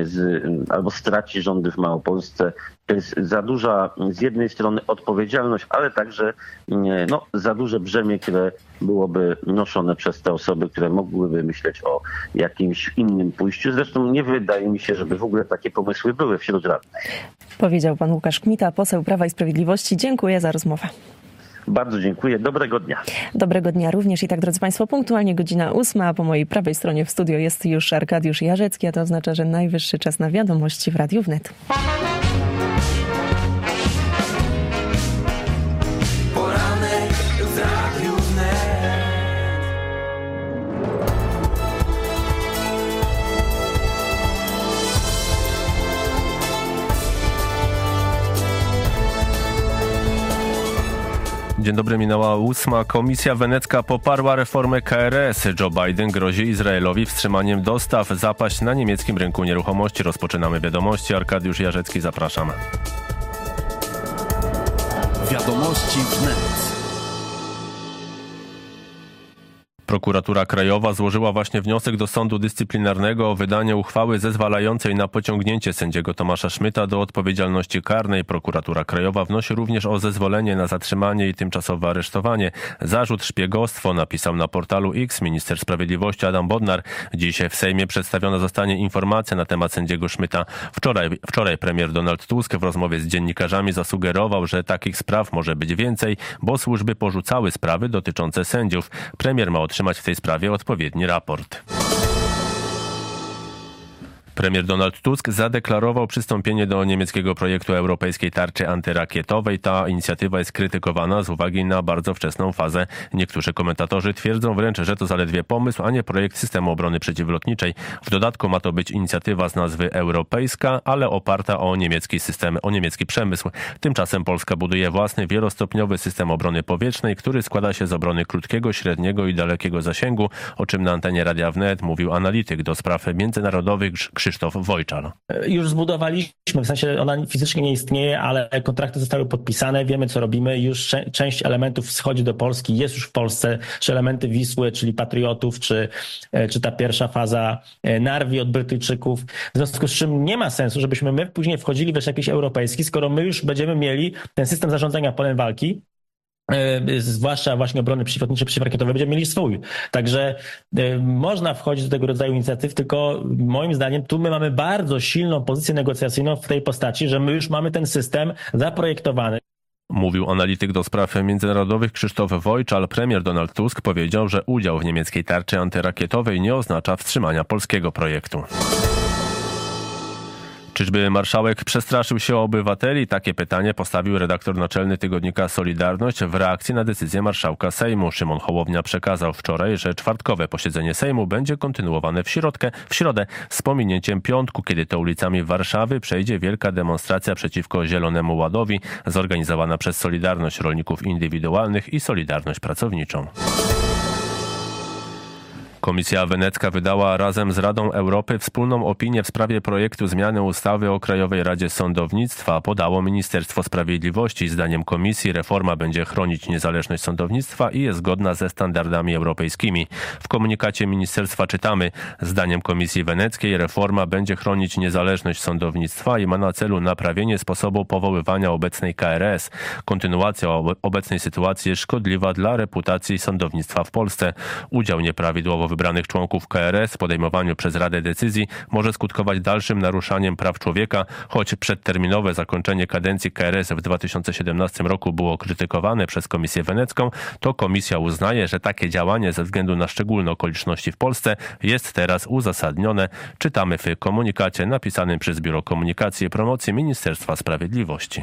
albo straci rządy w Małopolsce. To jest za duża z jednej strony odpowiedzialność, ale także za duże brzemię, które byłoby noszone przez te osoby, które mogłyby myśleć o jakimś innym pójściu. Zresztą nie wydaje mi się, żeby w ogóle takie pomysły były wśród radnych. Powiedział pan Łukasz Kmita, poseł Prawa i Sprawiedliwości. Dziękuję za rozmowę. Bardzo dziękuję. Dobrego dnia. Dobrego dnia również. I tak, drodzy państwo, punktualnie godzina 8, a po mojej prawej stronie w studio jest już Arkadiusz Jarzecki, a to oznacza, że najwyższy czas na wiadomości w Radiu Wnet. Poranek w Radiu Wnet. Dzień dobry, minęła 8. Komisja Wenecka poparła reformę KRS. Joe Biden grozi Izraelowi wstrzymaniem dostaw, zapaść na niemieckim rynku nieruchomości. Rozpoczynamy wiadomości. Arkadiusz Jarzecki, zapraszam. Wiadomości wnet. Prokuratura Krajowa złożyła właśnie wniosek do Sądu Dyscyplinarnego o wydanie uchwały zezwalającej na pociągnięcie sędziego Tomasza Szmyta do odpowiedzialności karnej. Prokuratura Krajowa wnosi również o zezwolenie na zatrzymanie i tymczasowe aresztowanie. Zarzut szpiegostwo napisał na portalu X minister sprawiedliwości Adam Bodnar. Dzisiaj w Sejmie przedstawiona zostanie informacja na temat sędziego Szmyta. Wczoraj premier Donald Tusk w rozmowie z dziennikarzami zasugerował, że takich spraw może być więcej, bo służby porzucały sprawy dotyczące sędziów. Premier ma otrzymać w tej sprawie odpowiedni raport. Premier Donald Tusk zadeklarował przystąpienie do niemieckiego projektu europejskiej tarczy antyrakietowej. Ta inicjatywa jest krytykowana z uwagi na bardzo wczesną fazę. Niektórzy komentatorzy twierdzą wręcz, że to zaledwie pomysł, a nie projekt systemu obrony przeciwlotniczej. W dodatku ma to być inicjatywa z nazwy europejska, ale oparta o niemiecki przemysł. Tymczasem Polska buduje własny wielostopniowy system obrony powietrznej, który składa się z obrony krótkiego, średniego i dalekiego zasięgu, o czym na antenie Radia Wnet mówił analityk do spraw międzynarodowych Krzysztof Wojczal. Już zbudowaliśmy, w sensie ona fizycznie nie istnieje, ale kontrakty zostały podpisane, wiemy co robimy, już część elementów schodzi do Polski, jest już w Polsce, czy elementy Wisły, czyli Patriotów, czy ta pierwsza faza Narwi od Brytyjczyków, w związku z czym nie ma sensu, żebyśmy my później wchodzili w jakiś europejski, skoro my już będziemy mieli ten system zarządzania polem walki, zwłaszcza właśnie obrony przeciwlotniczej, przeciwrakietowej, będziemy mieli swój. Także można wchodzić do tego rodzaju inicjatyw, tylko moim zdaniem tu my mamy bardzo silną pozycję negocjacyjną w tej postaci, że my już mamy ten system zaprojektowany. Mówił analityk do spraw międzynarodowych Krzysztof Wojczal. Premier Donald Tusk powiedział, że udział w niemieckiej tarczy antyrakietowej nie oznacza wstrzymania polskiego projektu. Czyżby marszałek przestraszył się obywateli? Takie pytanie postawił redaktor naczelny tygodnika Solidarność w reakcji na decyzję marszałka Sejmu. Szymon Hołownia przekazał wczoraj, że czwartkowe posiedzenie Sejmu będzie kontynuowane w środę z pominięciem piątku, kiedy to ulicami Warszawy przejdzie wielka demonstracja przeciwko Zielonemu Ładowi zorganizowana przez Solidarność Rolników Indywidualnych i Solidarność Pracowniczą. Komisja Wenecka wydała razem z Radą Europy wspólną opinię w sprawie projektu zmiany ustawy o Krajowej Radzie Sądownictwa, podało Ministerstwo Sprawiedliwości. Zdaniem komisji reforma będzie chronić niezależność sądownictwa i jest zgodna ze standardami europejskimi. W komunikacie ministerstwa czytamy: zdaniem Komisji Weneckiej reforma będzie chronić niezależność sądownictwa i ma na celu naprawienie sposobu powoływania obecnej KRS. Kontynuacja obecnej sytuacji jest szkodliwa dla reputacji sądownictwa w Polsce. Udział nieprawidłowo wybranych członków KRS w podejmowaniu przez Radę decyzji może skutkować dalszym naruszaniem praw człowieka. Choć przedterminowe zakończenie kadencji KRS w 2017 roku było krytykowane przez Komisję Wenecką, to komisja uznaje, że takie działanie ze względu na szczególne okoliczności w Polsce jest teraz uzasadnione. Czytamy w komunikacie napisanym przez Biuro Komunikacji i Promocji Ministerstwa Sprawiedliwości.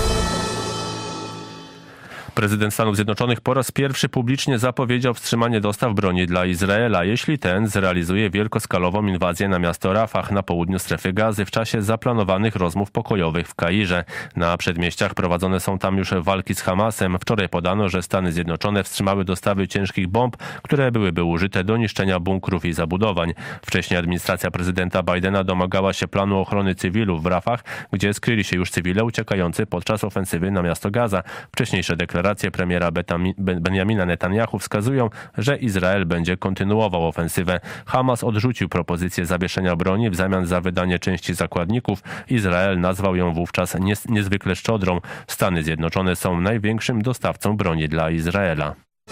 Prezydent Stanów Zjednoczonych po raz pierwszy publicznie zapowiedział wstrzymanie dostaw broni dla Izraela, jeśli ten zrealizuje wielkoskalową inwazję na miasto Rafah na południu strefy Gazy w czasie zaplanowanych rozmów pokojowych w Kairze. Na przedmieściach prowadzone są tam już walki z Hamasem. Wczoraj podano, że Stany Zjednoczone wstrzymały dostawy ciężkich bomb, które byłyby użyte do niszczenia bunkrów i zabudowań. Wcześniej administracja prezydenta Bidena domagała się planu ochrony cywilów w Rafah, gdzie skryli się już cywile uciekający podczas ofensywy na miasto Gaza. Wcześniejsze deklaracje premiera Benjamina Netanjahu wskazują, że Izrael będzie kontynuował ofensywę. Hamas odrzucił propozycję zawieszenia broni w zamian za wydanie części zakładników. Izrael nazwał ją wówczas niezwykle szczodrą. Stany Zjednoczone są największym dostawcą broni dla Izraela.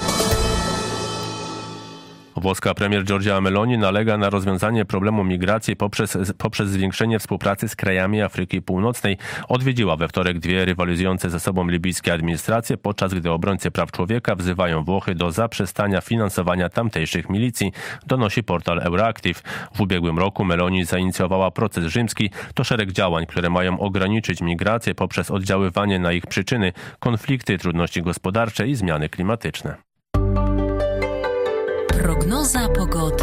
Włoska premier Giorgia Meloni nalega na rozwiązanie problemu migracji poprzez zwiększenie współpracy z krajami Afryki Północnej. Odwiedziła we wtorek dwie rywalizujące ze sobą libijskie administracje, podczas gdy obrońcy praw człowieka wzywają Włochy do zaprzestania finansowania tamtejszych milicji, donosi portal Euroactiv. W ubiegłym roku Meloni zainicjowała proces rzymski. To szereg działań, które mają ograniczyć migrację poprzez oddziaływanie na ich przyczyny, konflikty, trudności gospodarcze i zmiany klimatyczne. Prognoza pogody.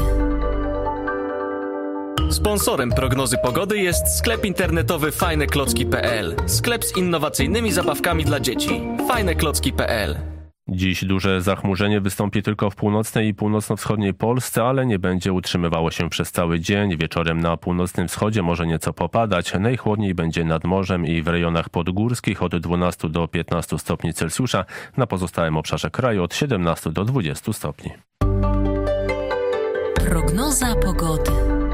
Sponsorem prognozy pogody jest sklep internetowy fajneklocki.pl. Sklep z innowacyjnymi zabawkami dla dzieci. fajneklocki.pl. Dziś duże zachmurzenie wystąpi tylko w północnej i północno-wschodniej Polsce, ale nie będzie utrzymywało się przez cały dzień. Wieczorem na północnym wschodzie może nieco popadać. Najchłodniej będzie nad morzem i w rejonach podgórskich od 12 do 15 stopni Celsjusza. Na pozostałym obszarze kraju od 17 do 20 stopni. Prognoza pogody.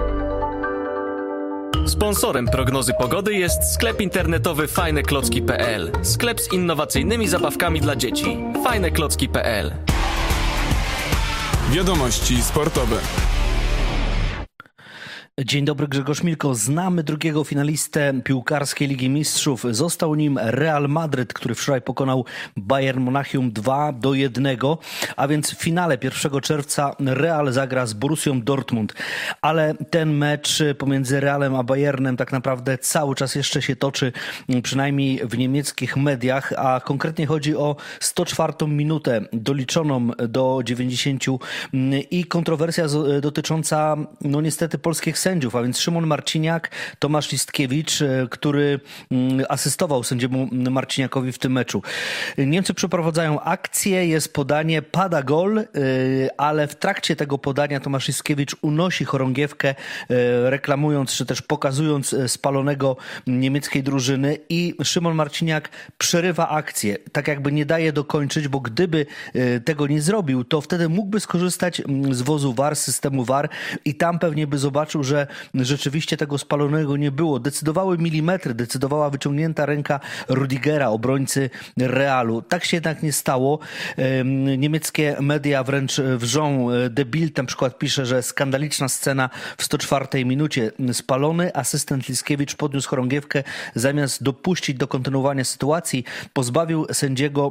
Sponsorem prognozy pogody jest sklep internetowy fajneklocki.pl. Sklep z innowacyjnymi zabawkami dla dzieci. fajneklocki.pl. Wiadomości sportowe. Dzień dobry, Grzegorz Milko. Znamy drugiego finalistę piłkarskiej Ligi Mistrzów. Został nim Real Madryt, który wczoraj pokonał Bayern Monachium 2-1, a więc w finale 1 czerwca Real zagra z Borussią Dortmund. Ale ten mecz pomiędzy Realem a Bayernem tak naprawdę cały czas jeszcze się toczy, przynajmniej w niemieckich mediach, a konkretnie chodzi o 104 minutę doliczoną do 90 i kontrowersja dotycząca niestety polskich sędziów, a więc Szymon Marciniak, Tomasz Listkiewicz, który asystował sędziemu Marciniakowi w tym meczu. Niemcy przeprowadzają akcję, jest podanie, pada gol, ale w trakcie tego podania Tomasz Listkiewicz unosi chorągiewkę, reklamując czy też pokazując spalonego niemieckiej drużyny i Szymon Marciniak przerywa akcję. Tak jakby nie daje dokończyć, bo gdyby tego nie zrobił, to wtedy mógłby skorzystać z wozu VAR, systemu VAR i tam pewnie by zobaczył, że rzeczywiście tego spalonego nie było. Decydowały milimetry, decydowała wyciągnięta ręka Rudigera, obrońcy Realu. Tak się jednak nie stało. Niemieckie media wręcz wrzą. The Bild na przykład pisze, że skandaliczna scena w 104 minucie. Spalony asystent Liskiewicz podniósł chorągiewkę, zamiast dopuścić do kontynuowania sytuacji, pozbawił sędziego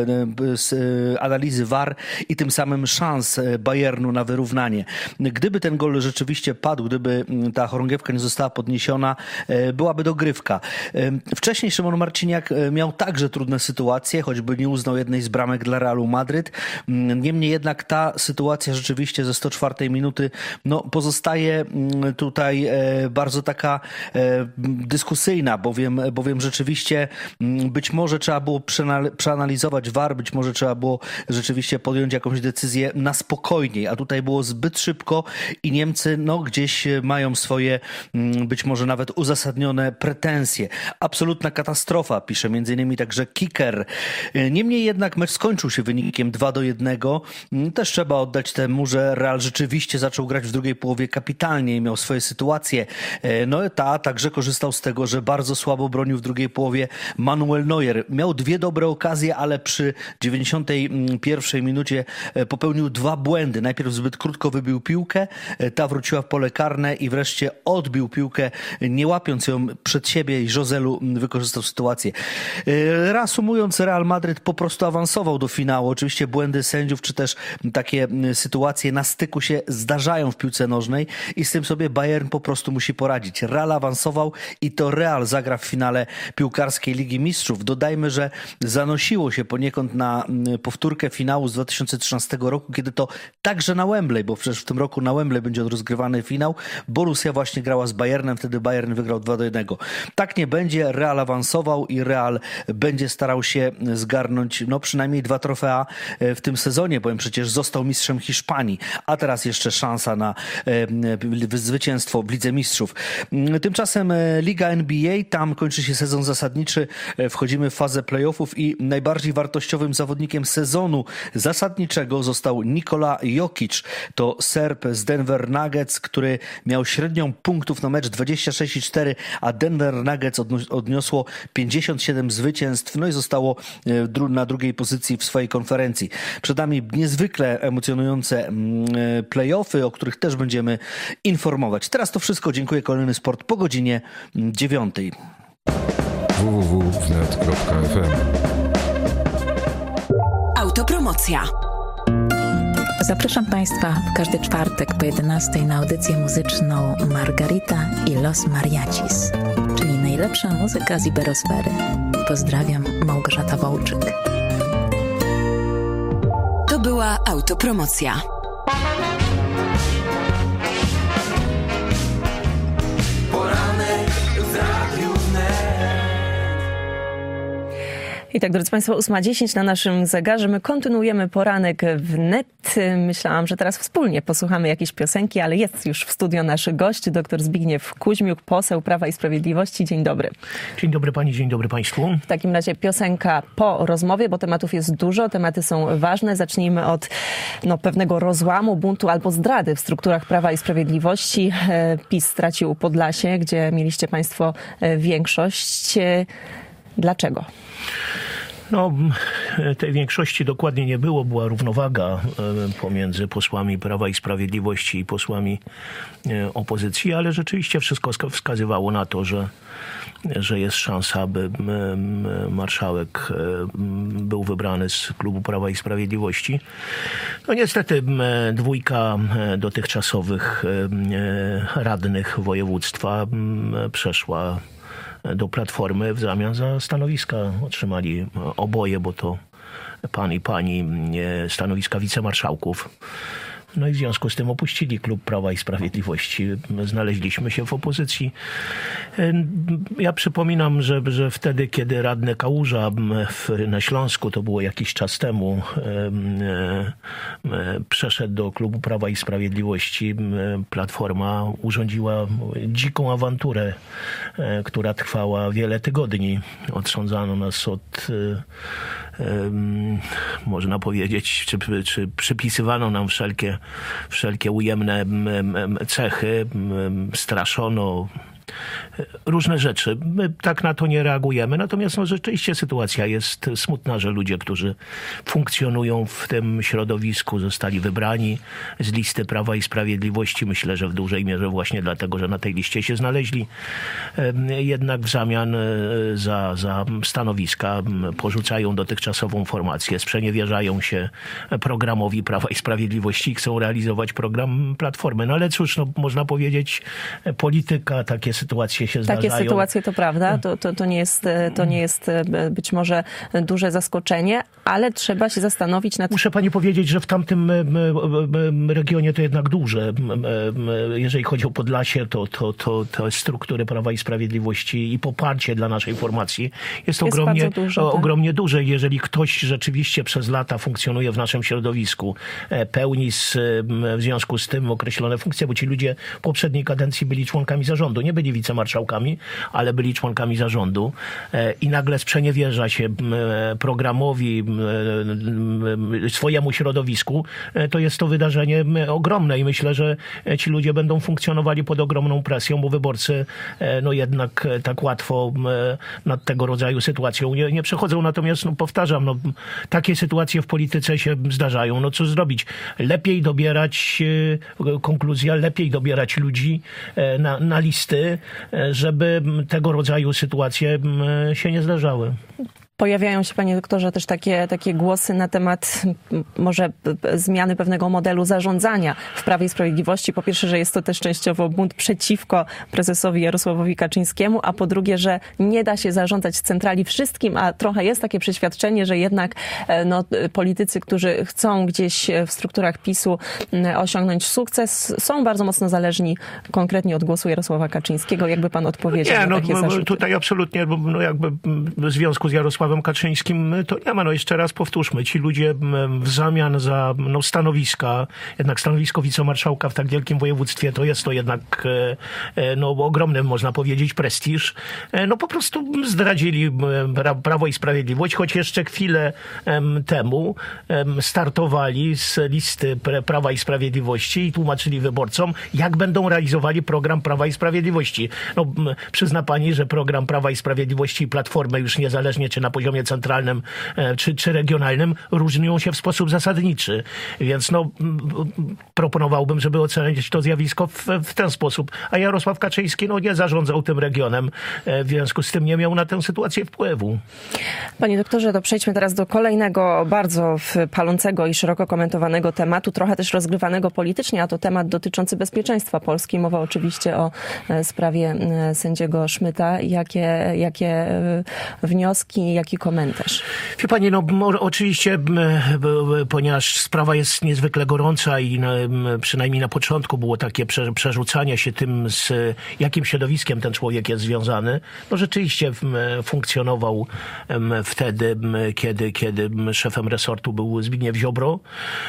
analizy VAR i tym samym szans Bayernu na wyrównanie. Gdyby ten gol rzeczywiście padł, gdyby ta chorągiewka nie została podniesiona, byłaby dogrywka. Wcześniej Szymon Marciniak miał także trudne sytuacje, choćby nie uznał jednej z bramek dla Realu Madryt. Niemniej jednak ta sytuacja rzeczywiście ze 104 minuty pozostaje tutaj bardzo taka dyskusyjna, bowiem rzeczywiście być może trzeba było przeanalizować VAR, być może trzeba było rzeczywiście podjąć jakąś decyzję na spokojniej, a tutaj było zbyt szybko i Niemcy gdzieś mają swoje być może nawet uzasadnione pretensje. Absolutna katastrofa, pisze m.in. także Kicker. Niemniej jednak mecz skończył się wynikiem 2-1. Też trzeba oddać temu, że Real rzeczywiście zaczął grać w drugiej połowie kapitalnie i miał swoje sytuacje. Także korzystał z tego, że bardzo słabo bronił w drugiej połowie Manuel Neuer. Miał 2 dobre okazje, ale przy 91 minucie popełnił 2 błędy. Najpierw zbyt krótko wybił piłkę, ta wróciła w pole karne i wreszcie odbił piłkę, nie łapiąc ją przed siebie i Joselu wykorzystał sytuację. Reasumując, Real Madryt po prostu awansował do finału. Oczywiście błędy sędziów, czy też takie sytuacje na styku się zdarzają w piłce nożnej i z tym sobie Bayern po prostu musi poradzić. Real awansował i to Real zagra w finale piłkarskiej Ligi Mistrzów. Dodajmy, że zanosiło się poniekąd na powtórkę finału z 2013 roku, kiedy to także na Wembley, bo przecież w tym roku na Wembley będzie rozgrywany finał. Borussia właśnie grała z Bayernem, wtedy Bayern wygrał 2-1. Tak nie będzie, Real awansował i Real będzie starał się zgarnąć przynajmniej 2 trofea w tym sezonie, bowiem przecież został mistrzem Hiszpanii, a teraz jeszcze szansa na zwycięstwo w Lidze Mistrzów. Tymczasem Liga NBA, tam kończy się sezon zasadniczy, wchodzimy w fazę playoffów i najbardziej wartościowym zawodnikiem sezonu zasadniczego został Nikola Jokic. To Serb z Denver Nuggets, który miał średnią punktów na mecz 26,4, a Denver Nuggets odniosło 57 zwycięstw, i zostało na drugiej pozycji w swojej konferencji. Przed nami niezwykle emocjonujące play-offy, o których też będziemy informować. Teraz to wszystko. Dziękuję. Kolejny Sport po godzinie 9. www.wnet.fm. Autopromocja. Zapraszam Państwa w każdy czwartek po 11 na audycję muzyczną Margarita i Los Mariachis, czyli najlepsza muzyka z Iberosfery. Pozdrawiam, Małgorzata Wołczyk. To była autopromocja. Poranek w Radiu Wnet. I tak, drodzy Państwo, 8:10 na naszym zegarze. My kontynuujemy poranek wnet. Myślałam, że teraz wspólnie posłuchamy jakiejś piosenki, ale jest już w studio nasz gość, dr Zbigniew Kuźmiuk, poseł Prawa i Sprawiedliwości. Dzień dobry. Dzień dobry Pani, dzień dobry Państwu. W takim razie piosenka po rozmowie, bo tematów jest dużo, tematy są ważne. Zacznijmy od pewnego rozłamu, buntu albo zdrady w strukturach Prawa i Sprawiedliwości. PiS stracił Podlasie, gdzie mieliście Państwo większość. Dlaczego? tej większości dokładnie nie było. Była równowaga pomiędzy posłami Prawa i Sprawiedliwości i posłami opozycji, ale rzeczywiście wszystko wskazywało na to, że jest szansa, aby marszałek był wybrany z klubu Prawa i Sprawiedliwości. No niestety dwójka dotychczasowych radnych województwa przeszła do Platformy w zamian za stanowiska. Otrzymali oboje, bo to pan i pani, stanowiska wicemarszałków. No i w związku z tym opuścili klub Prawa i Sprawiedliwości. Znaleźliśmy się w opozycji. Ja przypominam, że wtedy, kiedy radny Kałuża na Śląsku, to było jakiś czas temu, przeszedł do klubu Prawa i Sprawiedliwości, Platforma urządziła dziką awanturę, która trwała wiele tygodni. Otrządzano nas od, można powiedzieć, czy przypisywano nam wszelkie ujemne cechy, straszono, różne rzeczy. My tak na to nie reagujemy, natomiast rzeczywiście sytuacja jest smutna, że ludzie, którzy funkcjonują w tym środowisku, zostali wybrani z listy Prawa i Sprawiedliwości. Myślę, że w dużej mierze właśnie dlatego, że na tej liście się znaleźli. Jednak w zamian za stanowiska porzucają dotychczasową formację, sprzeniewierzają się programowi Prawa i Sprawiedliwości i chcą realizować program Platformy. No ale cóż, można powiedzieć, polityka, takie sytuacje się zdarzają. Takie sytuacje to prawda, to nie jest być może duże zaskoczenie, ale trzeba się zastanowić nad... Muszę pani powiedzieć, że w tamtym regionie to jednak duże. Jeżeli chodzi o Podlasie, to struktury Prawa i Sprawiedliwości i poparcie dla naszej formacji jest ogromnie duże. Jeżeli ktoś rzeczywiście przez lata funkcjonuje w naszym środowisku, pełni w związku z tym określone funkcje, bo ci ludzie w poprzedniej kadencji byli członkami zarządu, nie byli wicemarszałkami, ale byli członkami zarządu i nagle sprzeniewierza się programowi, swojemu środowisku, to jest to wydarzenie ogromne i myślę, że ci ludzie będą funkcjonowali pod ogromną presją, bo wyborcy jednak tak łatwo nad tego rodzaju sytuacją nie przechodzą. Natomiast powtarzam, takie sytuacje w polityce się zdarzają. No co zrobić? Lepiej dobierać, konkluzja, lepiej dobierać ludzi na listy, żeby tego rodzaju sytuacje się nie zdarzały. Pojawiają się, panie doktorze, też takie głosy na temat może zmiany pewnego modelu zarządzania w Prawie i Sprawiedliwości. Po pierwsze, że jest to też częściowo bunt przeciwko prezesowi Jarosławowi Kaczyńskiemu, a po drugie, że nie da się zarządzać z centrali wszystkim, a trochę jest takie przeświadczenie, że jednak politycy, którzy chcą gdzieś w strukturach PiS-u osiągnąć sukces, są bardzo mocno zależni konkretnie od głosu Jarosława Kaczyńskiego. Jakby pan odpowiedział na takie zarzuty? Tutaj absolutnie, jakby w związku z Jarosławem Kaczyńskim to nie ma. Jeszcze raz powtórzmy, ci ludzie w zamian za stanowiska, jednak stanowisko wicemarszałka w tak wielkim województwie to jest to jednak ogromny, można powiedzieć, prestiż. Po prostu zdradzili Prawo i Sprawiedliwość, choć jeszcze chwilę temu startowali z listy Prawa i Sprawiedliwości i tłumaczyli wyborcom, jak będą realizowali program Prawa i Sprawiedliwości. Przyzna pani, że program Prawa i Sprawiedliwości i Platformy już niezależnie czy na poziomie centralnym czy regionalnym różnią się w sposób zasadniczy. Więc proponowałbym, żeby ocenić to zjawisko w ten sposób. A Jarosław Kaczyński nie zarządzał tym regionem, w związku z tym nie miał na tę sytuację wpływu. Panie doktorze, to przejdźmy teraz do kolejnego bardzo palącego i szeroko komentowanego tematu, trochę też rozgrywanego politycznie, a to temat dotyczący bezpieczeństwa Polski. Mowa oczywiście o sprawie sędziego Szmyta. Jakie wnioski, jaki komentarz? Wie pani, oczywiście, ponieważ sprawa jest niezwykle gorąca i przynajmniej na początku było takie przerzucanie się tym, z jakim środowiskiem ten człowiek jest związany. Rzeczywiście funkcjonował wtedy, kiedy szefem resortu był Zbigniew Ziobro.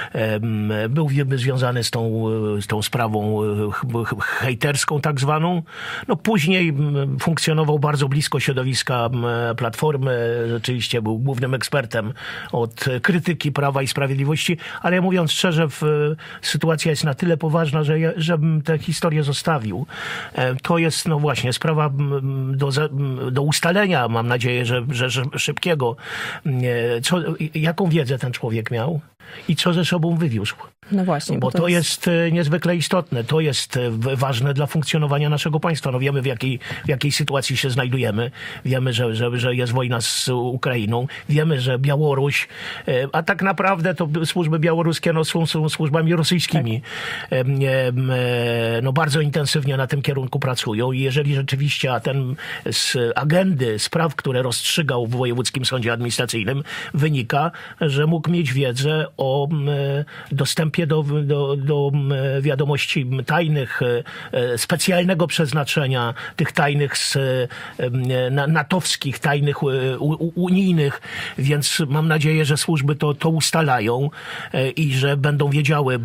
Był związany z tą sprawą hejterską tak zwaną. Później funkcjonował bardzo blisko środowiska Platformy, rzeczywiście był głównym ekspertem od krytyki Prawa i Sprawiedliwości, ale ja mówiąc szczerze, sytuacja jest na tyle poważna, żebym tę historię zostawił. To jest no właśnie sprawa do ustalenia, mam nadzieję, że szybkiego. Jaką wiedzę ten człowiek miał i co ze sobą wywiózł. No właśnie. Bo to jest niezwykle istotne. To jest ważne dla funkcjonowania naszego państwa. No wiemy, w jakiej sytuacji się znajdujemy. Wiemy, że jest wojna z Ukrainą. Wiemy, że Białoruś, a tak naprawdę to służby białoruskie no, są służbami rosyjskimi. Tak. No bardzo intensywnie na tym kierunku pracują i jeżeli rzeczywiście ten z agendy spraw, które rozstrzygał w Wojewódzkim Sądzie Administracyjnym, wynika, że mógł mieć wiedzę o dostępie do wiadomości tajnych, specjalnego przeznaczenia, tych tajnych natowskich, tajnych unijnych, więc mam nadzieję, że służby to ustalają i że będą wiedziały,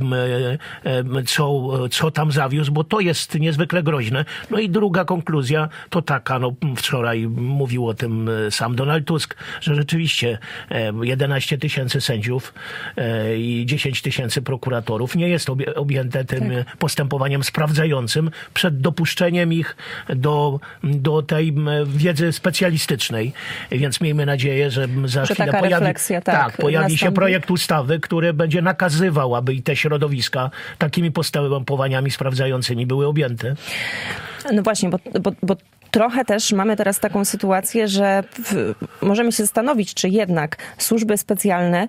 co tam zawiózł, bo to jest niezwykle groźne. No i druga konkluzja to taka, no wczoraj mówił o tym sam Donald Tusk, że rzeczywiście 11 000 sędziów i 10 000 prokuratorów nie jest objęte tym postępowaniem sprawdzającym przed dopuszczeniem ich do tej wiedzy specjalistycznej. Więc miejmy nadzieję, że za chwilę pojawi się projekt ustawy, który będzie nakazywał, aby i te środowiska takimi postępowaniami sprawdzającymi były objęte. No właśnie, bo trochę też mamy teraz taką sytuację, że możemy się zastanowić, czy jednak służby specjalne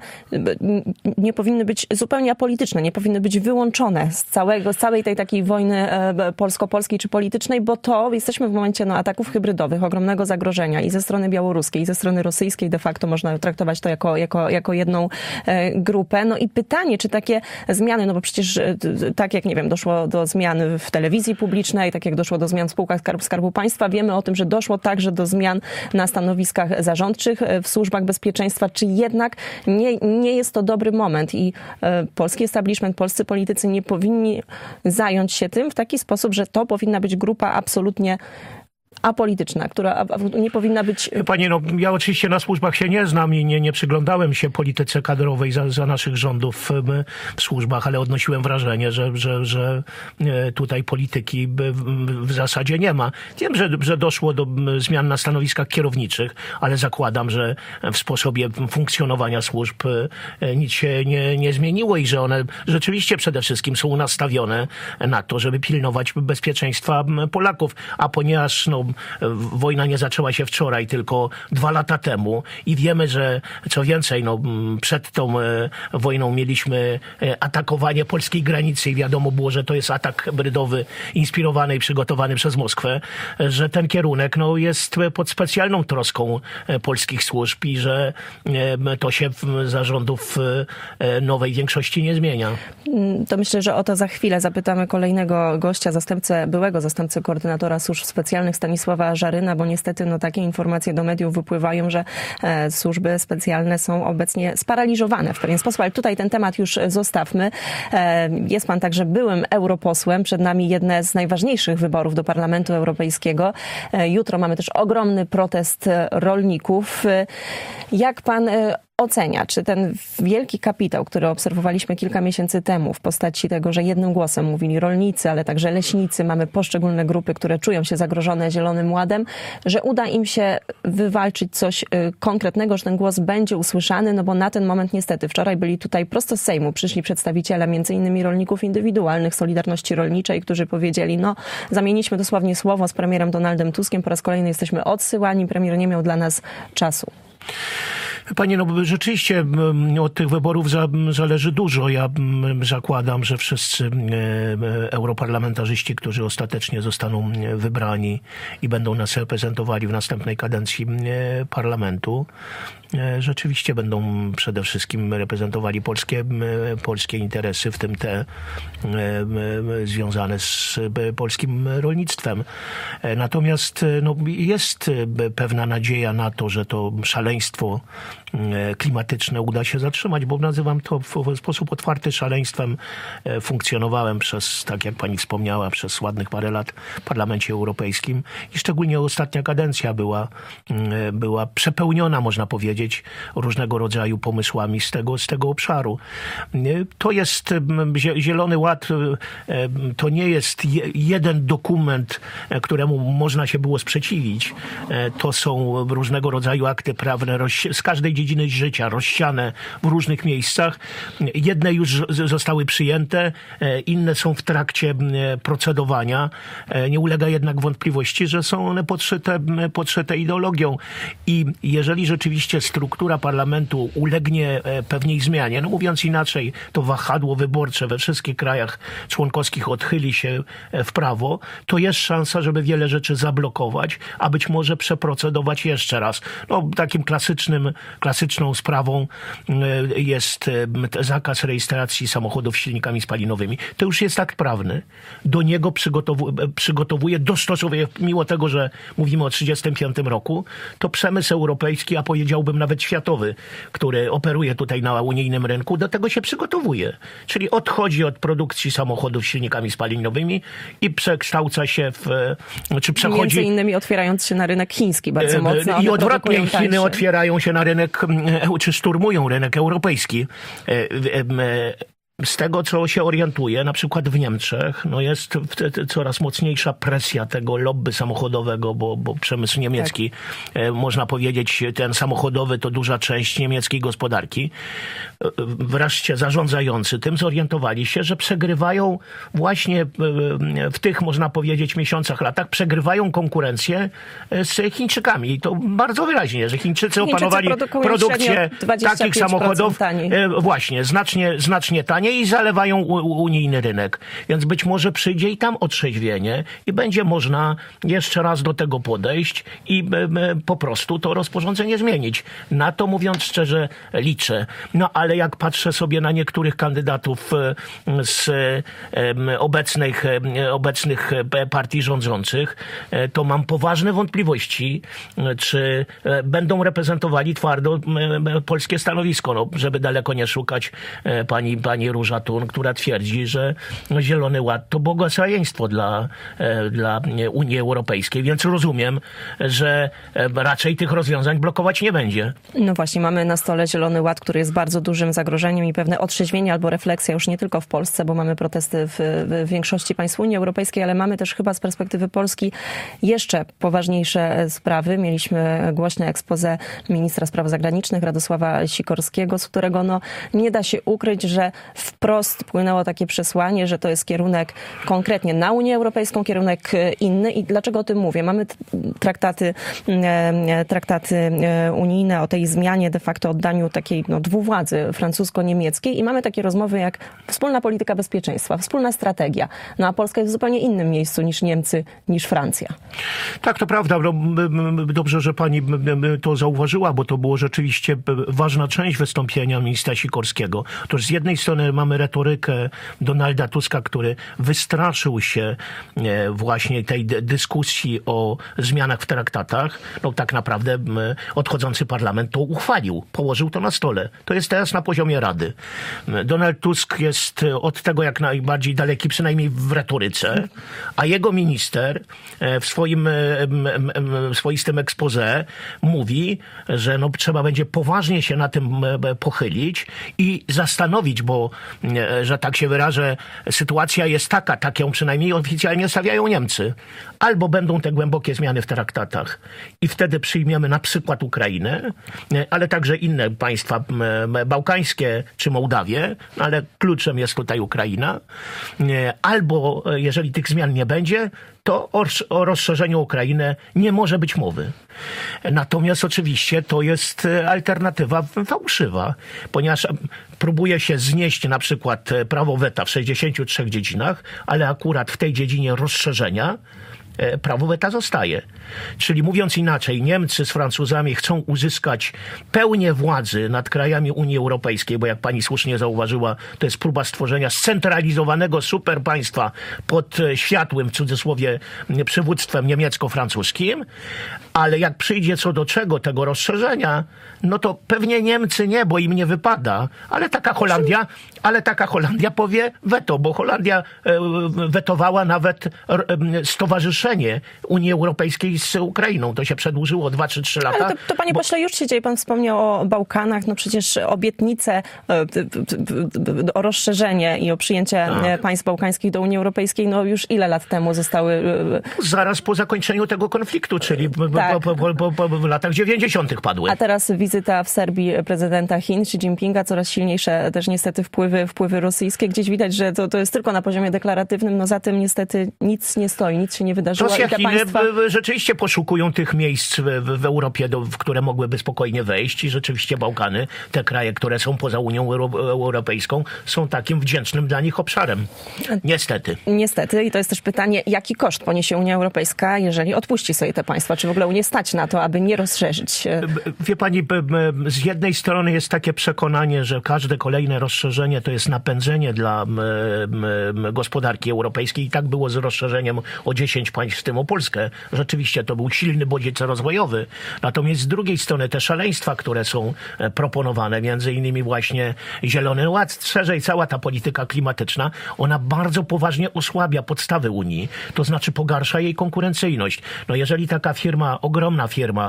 nie powinny być zupełnie apolityczne, nie powinny być wyłączone z całej tej takiej wojny polsko-polskiej czy politycznej, bo to jesteśmy w momencie ataków hybrydowych, ogromnego zagrożenia i ze strony białoruskiej, i ze strony rosyjskiej. De facto można traktować to jako jedną grupę. No i pytanie, czy takie zmiany, no bo przecież tak jak, nie wiem, doszło do zmian w telewizji publicznej, tak jak doszło do zmian w spółkach Skarbu Państwa, wiemy o tym, że doszło także do zmian na stanowiskach zarządczych w służbach bezpieczeństwa. Czy jednak nie jest to dobry moment i polski establishment, polscy politycy nie powinni zająć się tym w taki sposób, że to powinna być grupa absolutnie apolityczna, która nie powinna być... Pani, no ja oczywiście na służbach się nie znam i nie przyglądałem się polityce kadrowej za naszych rządów w służbach, ale odnosiłem wrażenie, że tutaj polityki w zasadzie nie ma. Wiem, że doszło do zmian na stanowiskach kierowniczych, ale zakładam, że w sposobie funkcjonowania służb nic się nie zmieniło i że one rzeczywiście przede wszystkim są nastawione na to, żeby pilnować bezpieczeństwa Polaków, a ponieważ wojna nie zaczęła się wczoraj, tylko 2 lata temu i wiemy, że co więcej, przed tą wojną mieliśmy atakowanie polskiej granicy i wiadomo było, że to jest atak hybrydowy inspirowany i przygotowany przez Moskwę, że ten kierunek jest pod specjalną troską polskich służb i że to się za rządów nowej większości nie zmienia. To myślę, że o to za chwilę zapytamy kolejnego gościa, byłego zastępcę koordynatora służb specjalnych Stanisława Żaryna, bo niestety takie informacje do mediów wypływają, że służby specjalne są obecnie sparaliżowane w pewien sposób, ale tutaj ten temat już zostawmy. Jest pan także byłym europosłem, przed nami jedne z najważniejszych wyborów do Parlamentu Europejskiego. Jutro mamy też ogromny protest rolników. Jak pan ocenia, czy ten wielki kapitał, który obserwowaliśmy kilka miesięcy temu w postaci tego, że jednym głosem mówili rolnicy, ale także leśnicy, mamy poszczególne grupy, które czują się zagrożone Zielonym Ładem, że uda im się wywalczyć coś konkretnego, że ten głos będzie usłyszany, no bo na ten moment niestety wczoraj byli tutaj prosto z Sejmu, przyszli przedstawiciele między innymi rolników indywidualnych, Solidarności Rolniczej, którzy powiedzieli, zamieniliśmy dosłownie słowo z premierem Donaldem Tuskiem, po raz kolejny jesteśmy odsyłani, premier nie miał dla nas czasu. Panie, rzeczywiście od tych wyborów zależy dużo. Ja zakładam, że wszyscy europarlamentarzyści, którzy ostatecznie zostaną wybrani i będą nas reprezentowali w następnej kadencji parlamentu, rzeczywiście będą przede wszystkim reprezentowali polskie interesy, w tym te związane z polskim rolnictwem. Natomiast jest pewna nadzieja na to, że to szaleństwo klimatyczne uda się zatrzymać, bo nazywam to w sposób otwarty szaleństwem. Funkcjonowałem przez, tak jak pani wspomniała, przez ładnych parę lat w Parlamencie Europejskim i szczególnie ostatnia kadencja była przepełniona, można powiedzieć, różnego rodzaju pomysłami z tego obszaru. To jest Zielony Ład, to nie jest jeden dokument, któremu można się było sprzeciwić. To są różnego rodzaju akty prawne z każdej dziedziny życia, rozsiane w różnych miejscach. Jedne już zostały przyjęte, inne są w trakcie procedowania. Nie ulega jednak wątpliwości, że są one podszyte ideologią. I jeżeli rzeczywiście struktura parlamentu ulegnie pewnej zmianie, no mówiąc inaczej, to wahadło wyborcze we wszystkich krajach członkowskich odchyli się w prawo, to jest szansa, żeby wiele rzeczy zablokować, a być może przeprocedować jeszcze raz. No, takim klasyczną sprawą jest zakaz rejestracji samochodów z silnikami spalinowymi. To już jest akt prawny. Do niego dostosowuje, mimo tego, że mówimy o 1935 roku, to przemysł europejski, a powiedziałbym nawet światowy, który operuje tutaj na unijnym rynku, do tego się przygotowuje. Czyli odchodzi od produkcji samochodów z silnikami spalinowymi i przekształca się przechodzi... Między innymi otwierając się na rynek chiński bardzo mocno. I odwrotnie Chiny otwierają się na rynek, czy szturmują rynek europejski. Z tego, co się orientuje, na przykład w Niemczech, no jest coraz mocniejsza presja tego lobby samochodowego, bo przemysł niemiecki, można powiedzieć, ten samochodowy to duża część niemieckiej gospodarki. Wreszcie zarządzający tym zorientowali się, że przegrywają właśnie w tych, można powiedzieć, miesiącach, latach, przegrywają konkurencję z Chińczykami. I to bardzo wyraźnie, że Chińczycy opanowali produkcję takich samochodów właśnie znacznie taniej i zalewają unijny rynek. Więc być może przyjdzie i tam otrzeźwienie i będzie można jeszcze raz do tego podejść i po prostu to rozporządzenie zmienić. Na to, mówiąc szczerze, liczę. No ale jak patrzę sobie na niektórych kandydatów z obecnych partii rządzących, to mam poważne wątpliwości, czy będą reprezentowali twardo polskie stanowisko, no, żeby daleko nie szukać pani Róża Thun, która twierdzi, że Zielony Ład to błogosławieństwo dla Unii Europejskiej, więc rozumiem, że raczej tych rozwiązań blokować nie będzie. No właśnie, mamy na stole Zielony Ład, który jest bardzo dużym zagrożeniem i pewne otrzeźwienie albo refleksja już nie tylko w Polsce, bo mamy protesty w większości państw Unii Europejskiej, ale mamy też chyba z perspektywy Polski jeszcze poważniejsze sprawy. Mieliśmy głośne expose ministra spraw zagranicznych Radosława Sikorskiego, z którego nie da się ukryć, że wprost płynęło takie przesłanie, że to jest kierunek konkretnie na Unię Europejską, kierunek inny. I dlaczego o tym mówię? Mamy traktaty unijne o tej zmianie, de facto oddaniu takiej dwuwładzy francusko-niemieckiej i mamy takie rozmowy jak wspólna polityka bezpieczeństwa, wspólna strategia. No a Polska jest w zupełnie innym miejscu niż Niemcy, niż Francja. Tak, to prawda. Dobrze, że pani to zauważyła, bo to było rzeczywiście ważna część wystąpienia ministra Sikorskiego. Toż z jednej strony mamy retorykę Donalda Tuska, który wystraszył się właśnie tej dyskusji o zmianach w traktatach. No tak naprawdę odchodzący parlament to uchwalił, położył to na stole. To jest teraz na poziomie Rady. Donald Tusk jest od tego jak najbardziej daleki, przynajmniej w retoryce, a jego minister w swoim swoistym exposé mówi, że trzeba będzie poważnie się na tym pochylić i zastanowić, bo, że tak się wyrażę, sytuacja jest taka, tak ją przynajmniej oficjalnie stawiają Niemcy. Albo będą te głębokie zmiany w traktatach i wtedy przyjmiemy na przykład Ukrainę, ale także inne państwa bałkańskie czy Mołdawię, ale kluczem jest tutaj Ukraina. Albo jeżeli tych zmian nie będzie, to o rozszerzeniu Ukrainy nie może być mowy. Natomiast oczywiście to jest alternatywa fałszywa, ponieważ próbuje się znieść na przykład prawo weta w 63 dziedzinach, ale akurat w tej dziedzinie rozszerzenia prawo weta zostaje. Czyli mówiąc inaczej, Niemcy z Francuzami chcą uzyskać pełnię władzy nad krajami Unii Europejskiej, bo jak pani słusznie zauważyła, to jest próba stworzenia scentralizowanego superpaństwa pod światłym, w cudzysłowie, przywództwem niemiecko-francuskim, ale jak przyjdzie co do czego tego rozszerzenia, no to pewnie Niemcy nie, bo im nie wypada, ale taka Holandia powie weto, bo Holandia wetowała nawet stowarzyszenie Unii Europejskiej z Ukrainą. To się przedłużyło 2 czy 3 lata. Ale to panie pośle, już się dzieje. Pan wspomniał o Bałkanach. No przecież obietnice o rozszerzenie i o przyjęcie państw bałkańskich do Unii Europejskiej, no już ile lat temu zostały... Zaraz po zakończeniu tego konfliktu, czyli w latach 90. padły. A teraz wizyta w Serbii prezydenta Chin, Xi Jinpinga, coraz silniejsze też niestety wpływy rosyjskie. Gdzieś widać, że to jest tylko na poziomie deklaratywnym, no za tym niestety nic nie stoi, nic się nie wydarzyło. Rosja, Chiny rzeczywiście poszukują tych miejsc w Europie, w które mogłyby spokojnie wejść i rzeczywiście Bałkany, te kraje, które są poza Unią Europejską, są takim wdzięcznym dla nich obszarem. Niestety. Niestety i to jest też pytanie, jaki koszt poniesie Unia Europejska, jeżeli odpuści sobie te państwa? Czy w ogóle Unię stać na to, aby nie rozszerzyć? Wie pani, z jednej strony jest takie przekonanie, że każde kolejne rozszerzenie to jest napędzenie dla gospodarki europejskiej i tak było z rozszerzeniem o 10 państw, w tym o Polskę. Rzeczywiście to był silny bodziec rozwojowy. Natomiast z drugiej strony te szaleństwa, które są proponowane, między innymi właśnie Zielony Ład, szerzej cała ta polityka klimatyczna, ona bardzo poważnie osłabia podstawy Unii. To znaczy pogarsza jej konkurencyjność. No jeżeli taka firma, ogromna firma,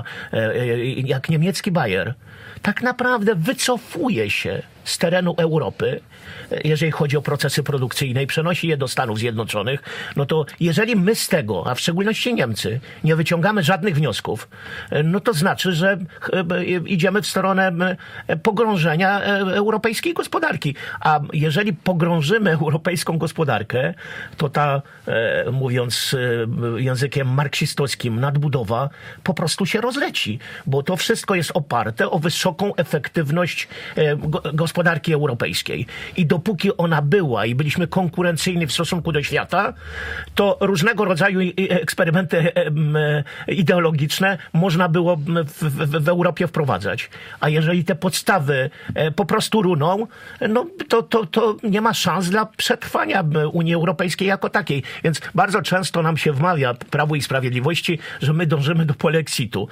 jak niemiecki Bayer, tak naprawdę wycofuje się z terenu Europy, jeżeli chodzi o procesy produkcyjne i przenosi je do Stanów Zjednoczonych, no to jeżeli my z tego, a w szczególności Niemcy, nie wyciągamy żadnych wniosków, no to znaczy, że idziemy w stronę pogrążenia europejskiej gospodarki. A jeżeli pogrążymy europejską gospodarkę, to ta, mówiąc językiem marksistowskim, nadbudowa po prostu się rozleci, bo to wszystko jest oparte o wysoką efektywność gospodarki europejskiej. I dopóki ona była i byliśmy konkurencyjni w stosunku do świata, to różnego rodzaju eksperymenty ideologiczne można było w Europie wprowadzać. A jeżeli te podstawy po prostu runą, no to nie ma szans dla przetrwania Unii Europejskiej jako takiej. Więc bardzo często nam się wmawia Prawu i Sprawiedliwości, że my dążymy do polexitu.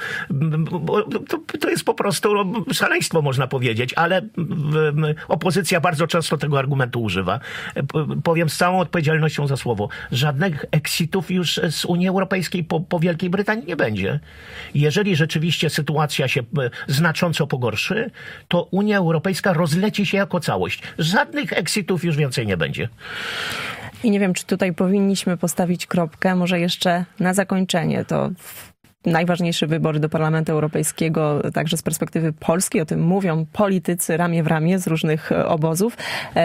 To jest po prostu szaleństwo, można powiedzieć, ale opozycja bardzo często tego argumentu używa. Powiem z całą odpowiedzialnością za słowo. Żadnych exitów już z Unii Europejskiej po Wielkiej Brytanii nie będzie. Jeżeli rzeczywiście sytuacja się znacząco pogorszy, to Unia Europejska rozleci się jako całość. Żadnych exitów już więcej nie będzie. I nie wiem, czy tutaj powinniśmy postawić kropkę, może jeszcze na zakończenie. To najważniejsze wybory do Parlamentu Europejskiego, także z perspektywy polskiej, o tym mówią politycy ramię w ramię z różnych obozów.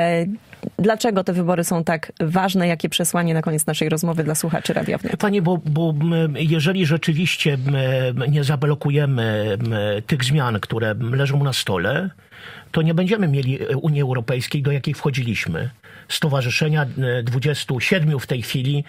Dlaczego te wybory są tak ważne? Jakie przesłanie na koniec naszej rozmowy dla słuchaczy Radia Wnet? Pani, bo jeżeli rzeczywiście nie zablokujemy tych zmian, które leżą na stole, to nie będziemy mieli Unii Europejskiej, do jakiej wchodziliśmy. Stowarzyszenia 27 w tej chwili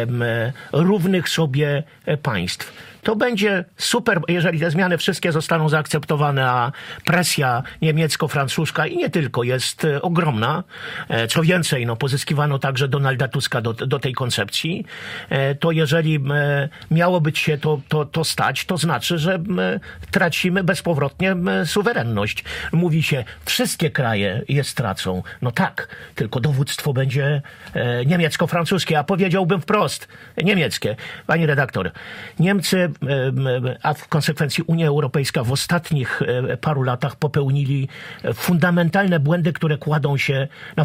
równych sobie państw. To będzie super, jeżeli te zmiany wszystkie zostaną zaakceptowane, a presja niemiecko-francuska i nie tylko jest ogromna. Co więcej, no, pozyskiwano także Donalda Tuska do tej koncepcji. To jeżeli miało być się to stać, to znaczy, że tracimy bezpowrotnie suwerenność. Mówi się, wszystkie kraje je stracą. No tak, tylko dowództwo będzie niemiecko-francuskie, a powiedziałbym wprost niemieckie. Pani redaktor, Niemcy, a w konsekwencji Unia Europejska w ostatnich paru latach popełnili fundamentalne błędy, które kładą się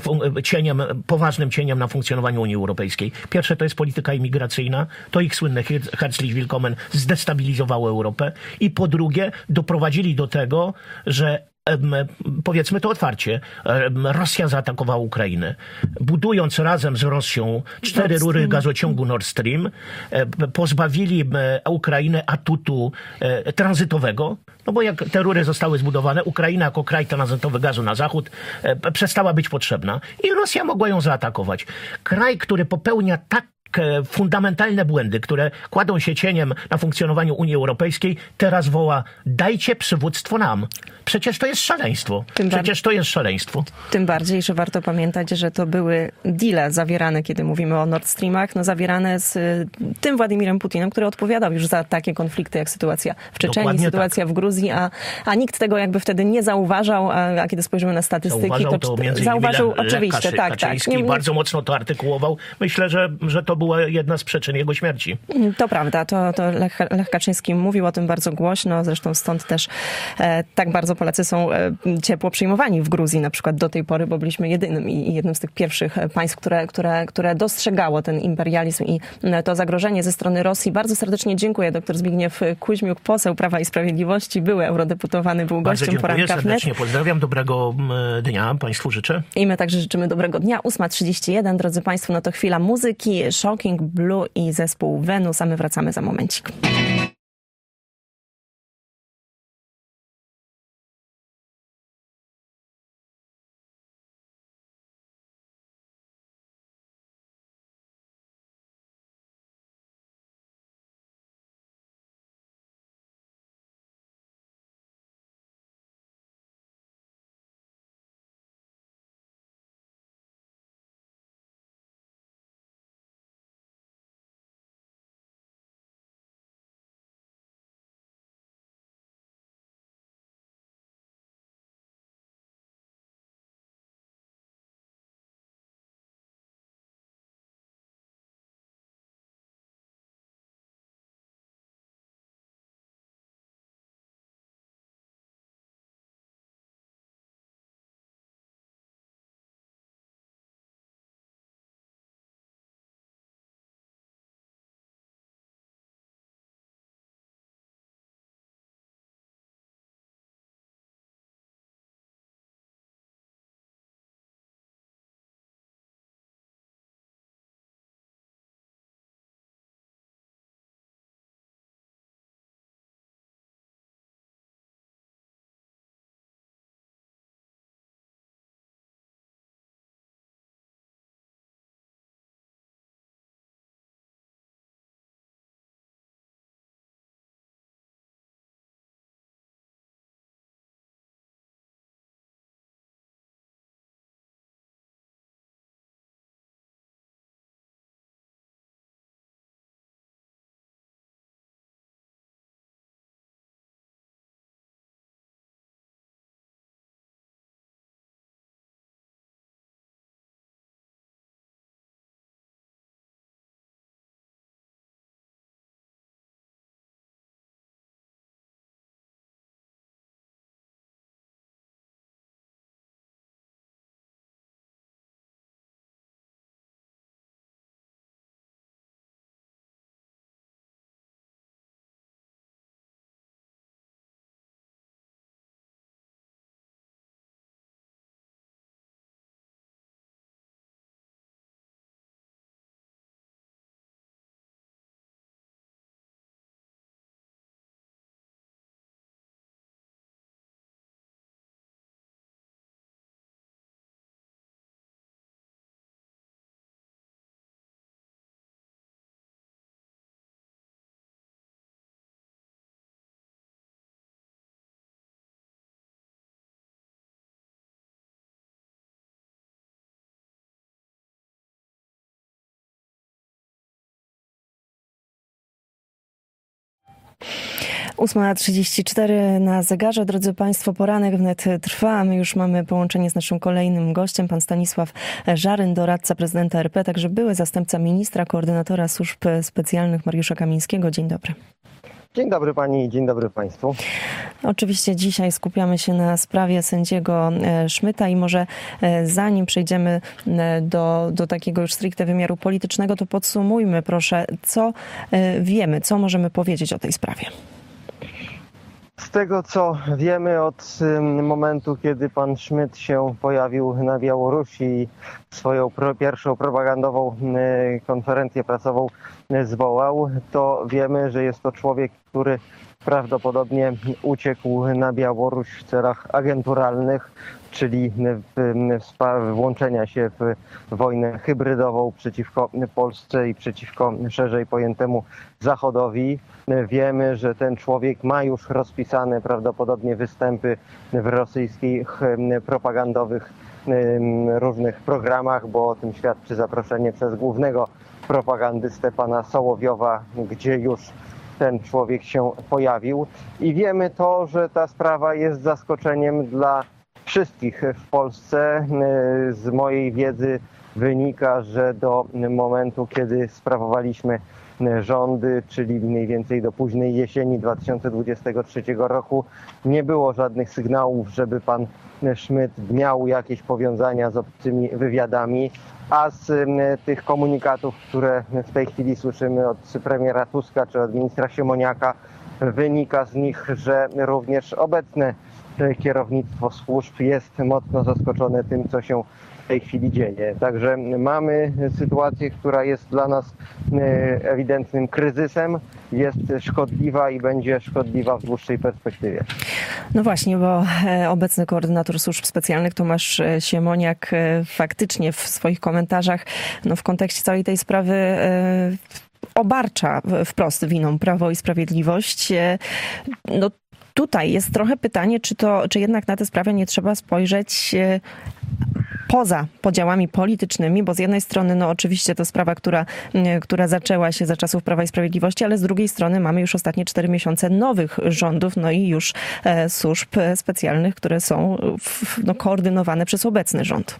poważnym cieniem na funkcjonowaniu Unii Europejskiej. Pierwsze to jest polityka imigracyjna, to ich słynne Herzlich Willkommen zdestabilizowało Europę i po drugie doprowadzili do tego, że powiedzmy to otwarcie, Rosja zaatakowała Ukrainę. Budując razem z Rosją 4 rury gazociągu Nord Stream, pozbawili Ukrainę atutu tranzytowego, no bo jak te rury zostały zbudowane, Ukraina jako kraj tranzytowy gazu na zachód przestała być potrzebna i Rosja mogła ją zaatakować. Kraj, który popełnia fundamentalne błędy, które kładą się cieniem na funkcjonowaniu Unii Europejskiej, teraz woła: dajcie przywództwo nam. Przecież to jest szaleństwo. To jest szaleństwo. Tym bardziej, że warto pamiętać, że to były deale zawierane, kiedy mówimy o Nord Streamach, zawierane z tym Władimirem Putinem, który odpowiadał już za takie konflikty, jak sytuacja w Czeczenii, Dokładnie sytuacja w Gruzji, a nikt tego jakby wtedy nie zauważał, a kiedy spojrzymy na statystyki, zauważył oczywiście, Kaczyński bardzo mocno to artykułował. Myślę, że to była jedna z przyczyn jego śmierci. To prawda, to Lech Kaczyński mówił o tym bardzo głośno, zresztą stąd też tak bardzo Polacy są ciepło przyjmowani w Gruzji na przykład do tej pory, bo byliśmy jednym z tych pierwszych państw, które dostrzegało ten imperializm i to zagrożenie ze strony Rosji. Bardzo serdecznie dziękuję. Dr Zbigniew Kuźmiuk, poseł Prawa i Sprawiedliwości, były eurodeputowany, był gościem Poranka Wnet. Serdecznie pozdrawiam, dobrego dnia Państwu życzę. I my także życzymy dobrego dnia. 8:31, drodzy Państwo, no to chwila muzyki, Shocking Blue i zespół Venus, a my wracamy za momencik. Ósma 34 na zegarze. Drodzy Państwo, Poranek Wnet trwa. My już mamy połączenie z naszym kolejnym gościem, pan Stanisław Żaryn, doradca prezydenta RP, także były zastępca ministra, koordynatora służb specjalnych Mariusza Kamińskiego. Dzień dobry. Dzień dobry pani, dzień dobry państwu. Oczywiście dzisiaj skupiamy się na sprawie sędziego Szmyta i może zanim przejdziemy do takiego już stricte wymiaru politycznego, to podsumujmy proszę, co wiemy, co możemy powiedzieć o tej sprawie. Z tego, co wiemy od momentu, kiedy pan Szmyt się pojawił na Białorusi i swoją pierwszą propagandową konferencję prasową zwołał, to wiemy, że jest to człowiek, który prawdopodobnie uciekł na Białoruś w celach agenturalnych, czyli włączenia się w wojnę hybrydową przeciwko Polsce i przeciwko szerzej pojętemu Zachodowi. Wiemy, że ten człowiek ma już rozpisane prawdopodobnie występy w rosyjskich propagandowych różnych programach, bo o tym świadczy zaproszenie przez głównego propagandystę pana Sołowiowa, gdzie już ten człowiek się pojawił. I wiemy to, że ta sprawa jest zaskoczeniem dla wszystkich w Polsce. Z mojej wiedzy wynika, że do momentu, kiedy sprawowaliśmy rządy, czyli mniej więcej do późnej jesieni 2023 roku, nie było żadnych sygnałów, żeby pan Szmyt miał jakieś powiązania z obcymi wywiadami, a z tych komunikatów, które w tej chwili słyszymy od premiera Tuska czy od ministra Siemoniaka, wynika z nich, że również obecne kierownictwo służb jest mocno zaskoczone tym, co się w tej chwili dzieje. Także mamy sytuację, która jest dla nas ewidentnym kryzysem, jest szkodliwa i będzie szkodliwa w dłuższej perspektywie. No właśnie, bo obecny koordynator służb specjalnych Tomasz Siemoniak faktycznie w swoich komentarzach w kontekście całej tej sprawy obarcza wprost winą Prawo i Sprawiedliwość. No tutaj jest trochę pytanie, czy jednak na tę sprawę nie trzeba spojrzeć poza podziałami politycznymi, bo z jednej strony oczywiście to sprawa, która zaczęła się za czasów Prawa i Sprawiedliwości, ale z drugiej strony mamy już ostatnie 4 miesiące nowych rządów, i już służb specjalnych, które są koordynowane przez obecny rząd.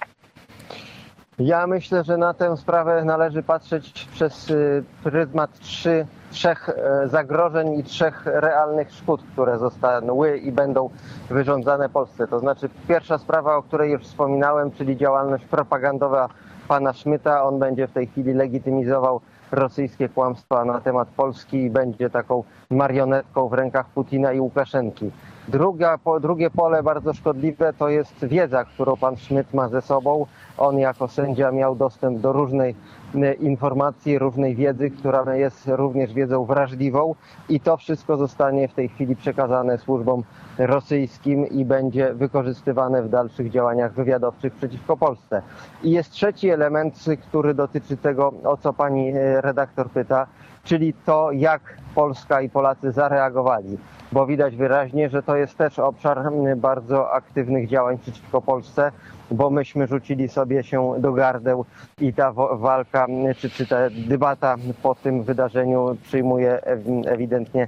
Ja myślę, że na tę sprawę należy patrzeć przez pryzmat trzech zagrożeń i 3 realnych szkód, które zostały i będą wyrządzane Polsce. To znaczy pierwsza sprawa, o której już wspominałem, czyli działalność propagandowa pana Szmyta. On będzie w tej chwili legitymizował rosyjskie kłamstwa na temat Polski i będzie taką marionetką w rękach Putina i Łukaszenki. Drugie pole bardzo szkodliwe to jest wiedza, którą pan Szmyt ma ze sobą. On jako sędzia miał dostęp do różnej informacji, różnej wiedzy, która jest również wiedzą wrażliwą i to wszystko zostanie w tej chwili przekazane służbom rosyjskim i będzie wykorzystywane w dalszych działaniach wywiadowczych przeciwko Polsce. I jest trzeci element, który dotyczy tego, o co pani redaktor pyta, czyli to, jak Polska i Polacy zareagowali. Bo widać wyraźnie, że to jest też obszar bardzo aktywnych działań przeciwko Polsce, bo myśmy rzucili sobie się do gardeł i ta walka, czy ta debata po tym wydarzeniu przyjmuje ewidentnie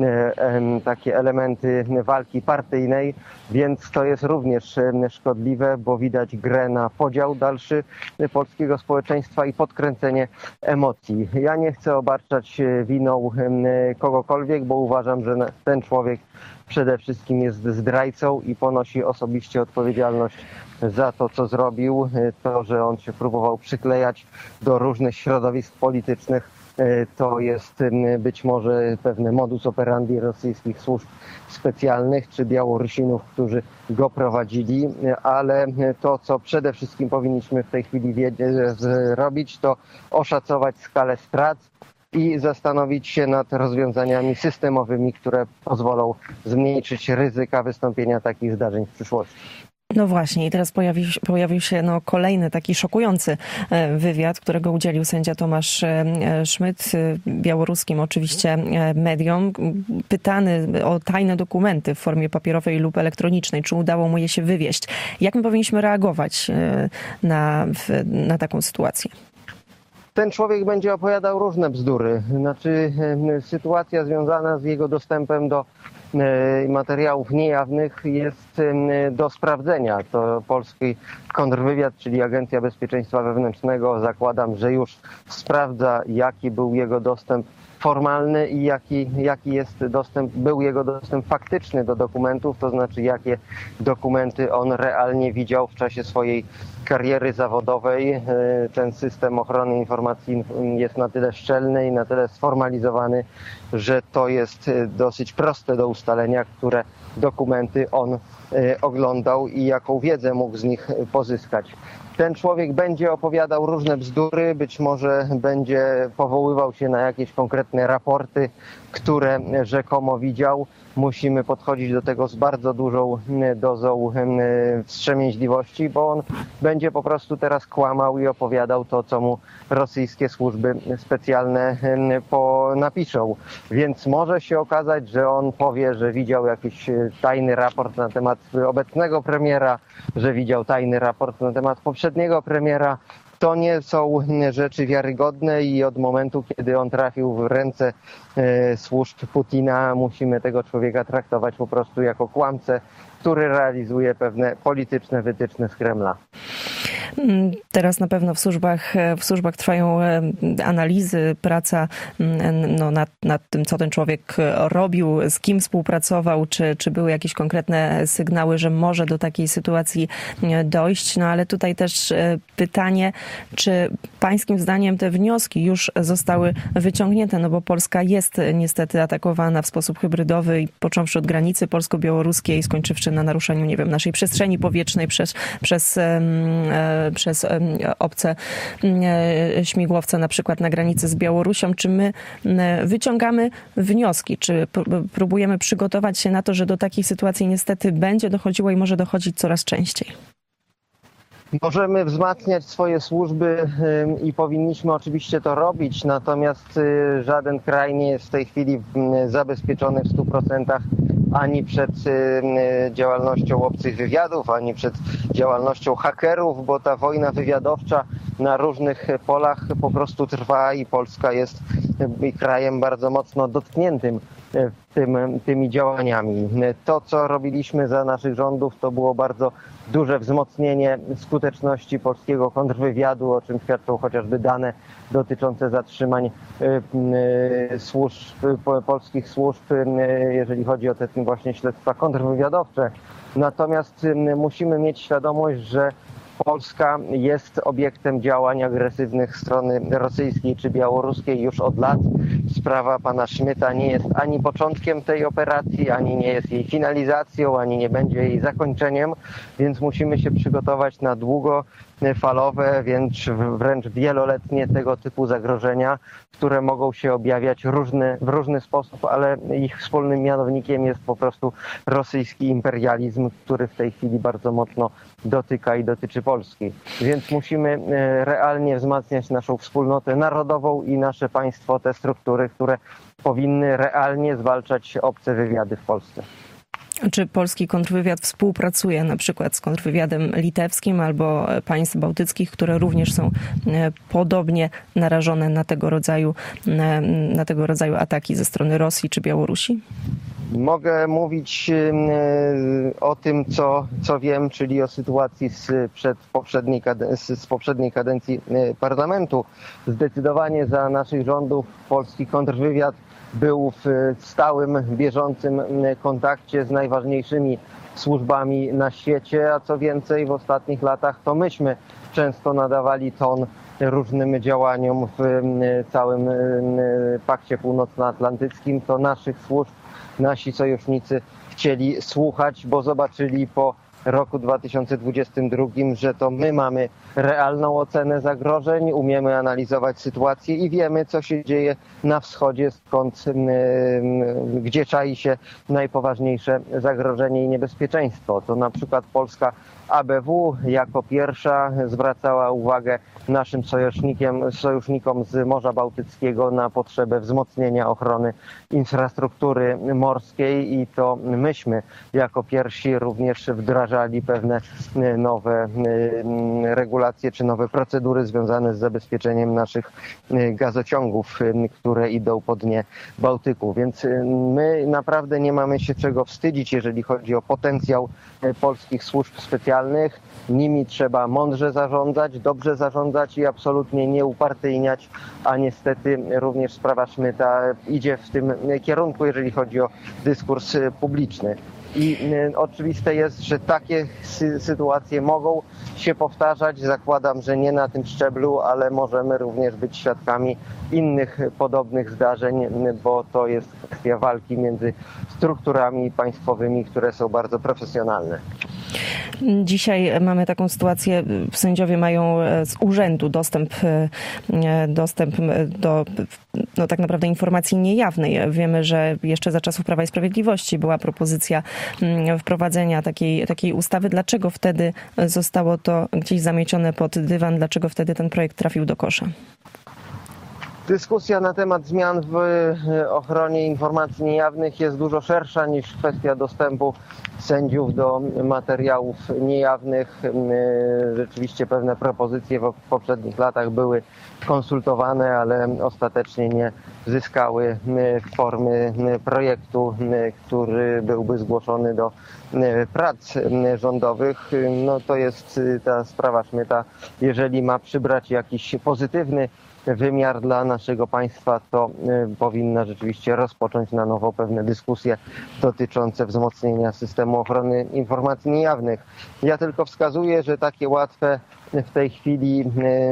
takie elementy walki partyjnej, więc to jest również szkodliwe, bo widać grę na podział dalszy polskiego społeczeństwa i podkręcenie emocji. Ja nie chcę obarczać winą kogokolwiek, bo uważam, że ten człowiek przede wszystkim jest zdrajcą i ponosi osobiście odpowiedzialność za to, co zrobił. To, że on się próbował przyklejać do różnych środowisk politycznych, to jest być może pewne modus operandi rosyjskich służb specjalnych czy Białorusinów, którzy go prowadzili, ale to, co przede wszystkim powinniśmy w tej chwili zrobić, to oszacować skalę strat i zastanowić się nad rozwiązaniami systemowymi, które pozwolą zmniejszyć ryzyka wystąpienia takich zdarzeń w przyszłości. No właśnie i teraz pojawił się kolejny taki szokujący wywiad, którego udzielił sędzia Tomasz Szmyt białoruskim oczywiście mediom. Pytany o tajne dokumenty w formie papierowej lub elektronicznej, czy udało mu je się wywieźć. Jak my powinniśmy reagować na taką sytuację? Ten człowiek będzie opowiadał różne bzdury. Znaczy sytuacja związana z jego dostępem do materiałów niejawnych jest do sprawdzenia. To polski kontrwywiad, czyli Agencja Bezpieczeństwa Wewnętrznego, zakładam, że już sprawdza, jaki był jego dostęp formalny i jaki był jego dostęp faktyczny do dokumentów, to znaczy jakie dokumenty on realnie widział w czasie swojej kariery zawodowej. Ten system ochrony informacji jest na tyle szczelny i na tyle sformalizowany, że to jest dosyć proste do ustalenia, które dokumenty on oglądał i jaką wiedzę mógł z nich pozyskać. ten człowiek będzie opowiadał różne bzdury, być może będzie powoływał się na jakieś konkretne raporty, które rzekomo widział. Musimy podchodzić do tego z bardzo dużą dozą wstrzemięźliwości, bo on będzie po prostu teraz kłamał i opowiadał to, co mu rosyjskie służby specjalne napiszą. Więc może się okazać, że on powie, że widział jakiś tajny raport na temat obecnego premiera, że widział tajny raport na temat poprzedniego premiera. To nie są rzeczy wiarygodne i od momentu, kiedy on trafił w ręce służb Putina, musimy tego człowieka traktować po prostu jako kłamcę, który realizuje pewne polityczne wytyczne z Kremla. Teraz na pewno w służbach trwają analizy, praca nad tym, co ten człowiek robił, z kim współpracował, czy były jakieś konkretne sygnały, że może do takiej sytuacji dojść. No ale tutaj też pytanie, czy pańskim zdaniem te wnioski już zostały wyciągnięte, no bo Polska jest niestety atakowana w sposób hybrydowy, począwszy od granicy polsko-białoruskiej, skończywszy na naruszeniu, nie wiem, naszej przestrzeni powietrznej przez obce śmigłowce, na przykład na granicy z Białorusią. Czy my wyciągamy wnioski, czy próbujemy przygotować się na to, że do takiej sytuacji niestety będzie dochodziło i może dochodzić coraz częściej? Możemy wzmacniać swoje służby i powinniśmy oczywiście to robić, natomiast żaden kraj nie jest w tej chwili zabezpieczony w 100% ani przed działalnością obcych wywiadów, ani przed działalnością hakerów, bo ta wojna wywiadowcza na różnych polach po prostu trwa i Polska jest krajem bardzo mocno dotkniętym tymi działaniami. To, co robiliśmy za naszych rządów, to było bardzo duże wzmocnienie skuteczności polskiego kontrwywiadu, o czym świadczą chociażby dane dotyczące zatrzymań polskich służb, jeżeli chodzi o te właśnie śledztwa kontrwywiadowcze. Natomiast musimy mieć świadomość, że Polska jest obiektem działań agresywnych strony rosyjskiej czy białoruskiej już od lat. Sprawa pana Szmyta nie jest ani początkiem tej operacji, ani nie jest jej finalizacją, ani nie będzie jej zakończeniem, więc musimy się przygotować na długofalowe, wręcz wieloletnie tego typu zagrożenia, które mogą się objawiać w różny sposób, ale ich wspólnym mianownikiem jest po prostu rosyjski imperializm, który w tej chwili bardzo mocno dotyka i dotyczy Polski. Więc musimy realnie wzmacniać naszą wspólnotę narodową i nasze państwo, te struktury, które powinny realnie zwalczać obce wywiady w Polsce. Czy polski kontrwywiad współpracuje na przykład z kontrwywiadem litewskim albo państw bałtyckich, które również są podobnie narażone na tego rodzaju ataki ze strony Rosji czy Białorusi? Mogę mówić o tym, co wiem, czyli o sytuacji z poprzedniej kadencji parlamentu. Zdecydowanie za naszych rządów polski kontrwywiad był w stałym, bieżącym kontakcie z najważniejszymi służbami na świecie, a co więcej w ostatnich latach to myśmy często nadawali ton różnym działaniom w całym Pakcie Północnoatlantyckim. To naszych służb nasi sojusznicy chcieli słuchać, bo zobaczyli po roku 2022, że to my mamy realną ocenę zagrożeń, umiemy analizować sytuację i wiemy, co się dzieje na wschodzie, gdzie czai się najpoważniejsze zagrożenie i niebezpieczeństwo. To na przykład polska ABW jako pierwsza zwracała uwagę naszym sojusznikom z Morza Bałtyckiego na potrzebę wzmocnienia ochrony infrastruktury morskiej i to myśmy jako pierwsi również wdrażali pewne nowe regulacje czy nowe procedury związane z zabezpieczeniem naszych gazociągów, które idą po dnie Bałtyku. Więc my naprawdę nie mamy się czego wstydzić, jeżeli chodzi o potencjał polskich służb specjalnych. Nimi trzeba mądrze zarządzać, dobrze zarządzać i absolutnie nie upartyjniać, a niestety również sprawa Szmyta idzie w tym kierunku, jeżeli chodzi o dyskurs publiczny. I oczywiste jest, że takie sytuacje mogą się powtarzać. Zakładam, że nie na tym szczeblu, ale możemy również być świadkami innych podobnych zdarzeń, bo to jest kwestia walki między strukturami państwowymi, które są bardzo profesjonalne. Dzisiaj mamy taką sytuację, sędziowie mają z urzędu dostęp do tak naprawdę informacji niejawnej. Wiemy, że jeszcze za czasów Prawa i Sprawiedliwości była propozycja wprowadzenia takiej ustawy. Dlaczego wtedy zostało to gdzieś zamiecione pod dywan? Dlaczego wtedy ten projekt trafił do kosza? Dyskusja na temat zmian w ochronie informacji niejawnych jest dużo szersza niż kwestia dostępu sędziów do materiałów niejawnych. Rzeczywiście pewne propozycje w poprzednich latach były konsultowane, ale ostatecznie nie zyskały formy projektu, który byłby zgłoszony do prac rządowych. No to jest ta sprawa Szmyta. Jeżeli ma przybrać jakiś pozytywny wymiar dla naszego państwa, to powinna rzeczywiście rozpocząć na nowo pewne dyskusje dotyczące wzmocnienia systemu ochrony informacji niejawnych. Ja tylko wskazuję, że takie łatwe w tej chwili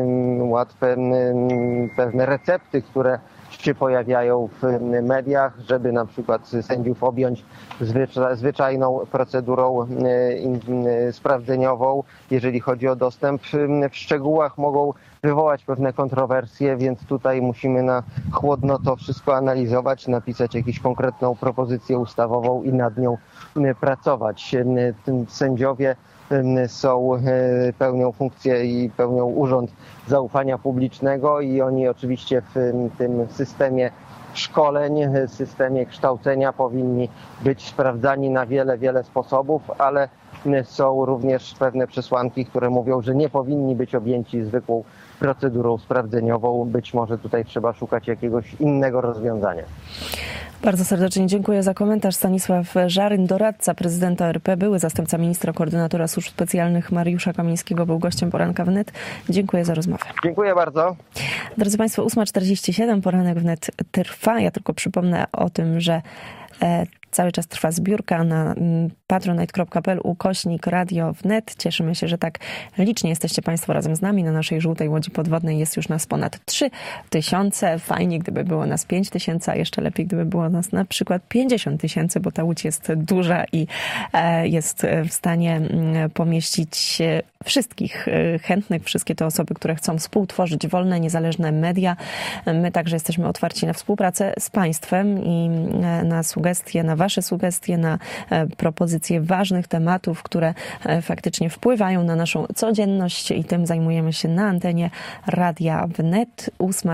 pewne recepty, które się pojawiają w mediach, żeby na przykład sędziów objąć zwyczajną procedurą sprawdzeniową, jeżeli chodzi o dostęp, w szczegółach mogą wywołać pewne kontrowersje, więc tutaj musimy na chłodno to wszystko analizować, napisać jakąś konkretną propozycję ustawową i nad nią pracować. Sędziowie pełnią funkcję i pełnią urząd zaufania publicznego i oni oczywiście w tym systemie szkoleń, systemie kształcenia powinni być sprawdzani na wiele sposobów, ale są również pewne przesłanki, które mówią, że nie powinni być objęci zwykłą procedurą sprawdzeniową. Być może tutaj trzeba szukać jakiegoś innego rozwiązania. Bardzo serdecznie dziękuję za komentarz. Stanisław Żaryn, doradca prezydenta RP, były zastępca ministra, koordynatora służb specjalnych Mariusza Kamińskiego, był gościem Poranka Wnet. Dziękuję za rozmowę. Dziękuję bardzo. Drodzy Państwo, 8:47, Poranek Wnet trwa. Ja tylko przypomnę o tym, że cały czas trwa zbiórka na patronite.pl/Radio Wnet. Cieszymy się, że tak licznie jesteście Państwo razem z nami. Na naszej żółtej łodzi podwodnej jest już nas ponad 3000. Fajnie, gdyby było nas 5000, a jeszcze lepiej, gdyby było nas na przykład 50 000, bo ta łódź jest duża i jest w stanie pomieścić wszystkich chętnych, wszystkie te osoby, które chcą współtworzyć wolne, niezależne media. My także jesteśmy otwarci na współpracę z państwem i na sugestie, na wasze sugestie, na propozycje ważnych tematów, które faktycznie wpływają na naszą codzienność i tym zajmujemy się na antenie Radia Wnet.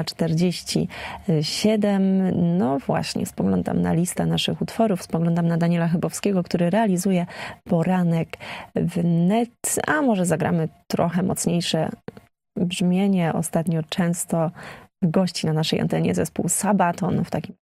8:47. No właśnie, spoglądam na listę naszych utworów, spoglądam na Daniela Chybowskiego, który realizuje Poranek Wnet, a może zagramy trochę mocniejsze brzmienie. Ostatnio często gości na naszej antenie zespół Sabaton w takim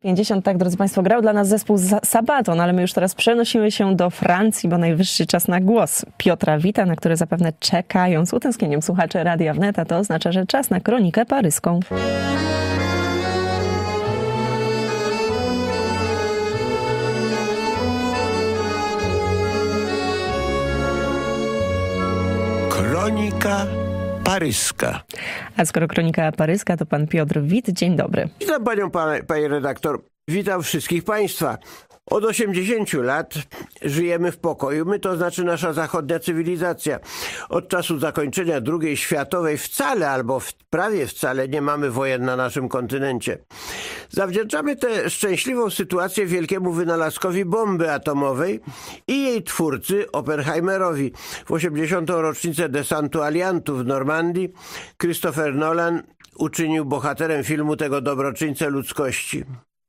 50, tak, drodzy Państwo, grał dla nas zespół Sabaton, ale my już teraz przenosimy się do Francji, bo najwyższy czas na głos Piotra Wita, na który zapewne czekają z utęsknieniem słuchacze Radia Wnet, a to oznacza, że czas na kronikę paryską. Kronika paryska. A skoro kronika paryska, to pan Piotr Wit. Dzień dobry. Witam panią, pani redaktor. Witam wszystkich państwa. Od 80 lat żyjemy w pokoju. My, to znaczy nasza zachodnia cywilizacja. Od czasu zakończenia II światowej wcale albo prawie wcale nie mamy wojen na naszym kontynencie. Zawdzięczamy tę szczęśliwą sytuację wielkiemu wynalazkowi bomby atomowej i jej twórcy Oppenheimerowi. W 80. rocznicę desantu aliantów w Normandii Christopher Nolan uczynił bohaterem filmu tego dobroczyńcę ludzkości.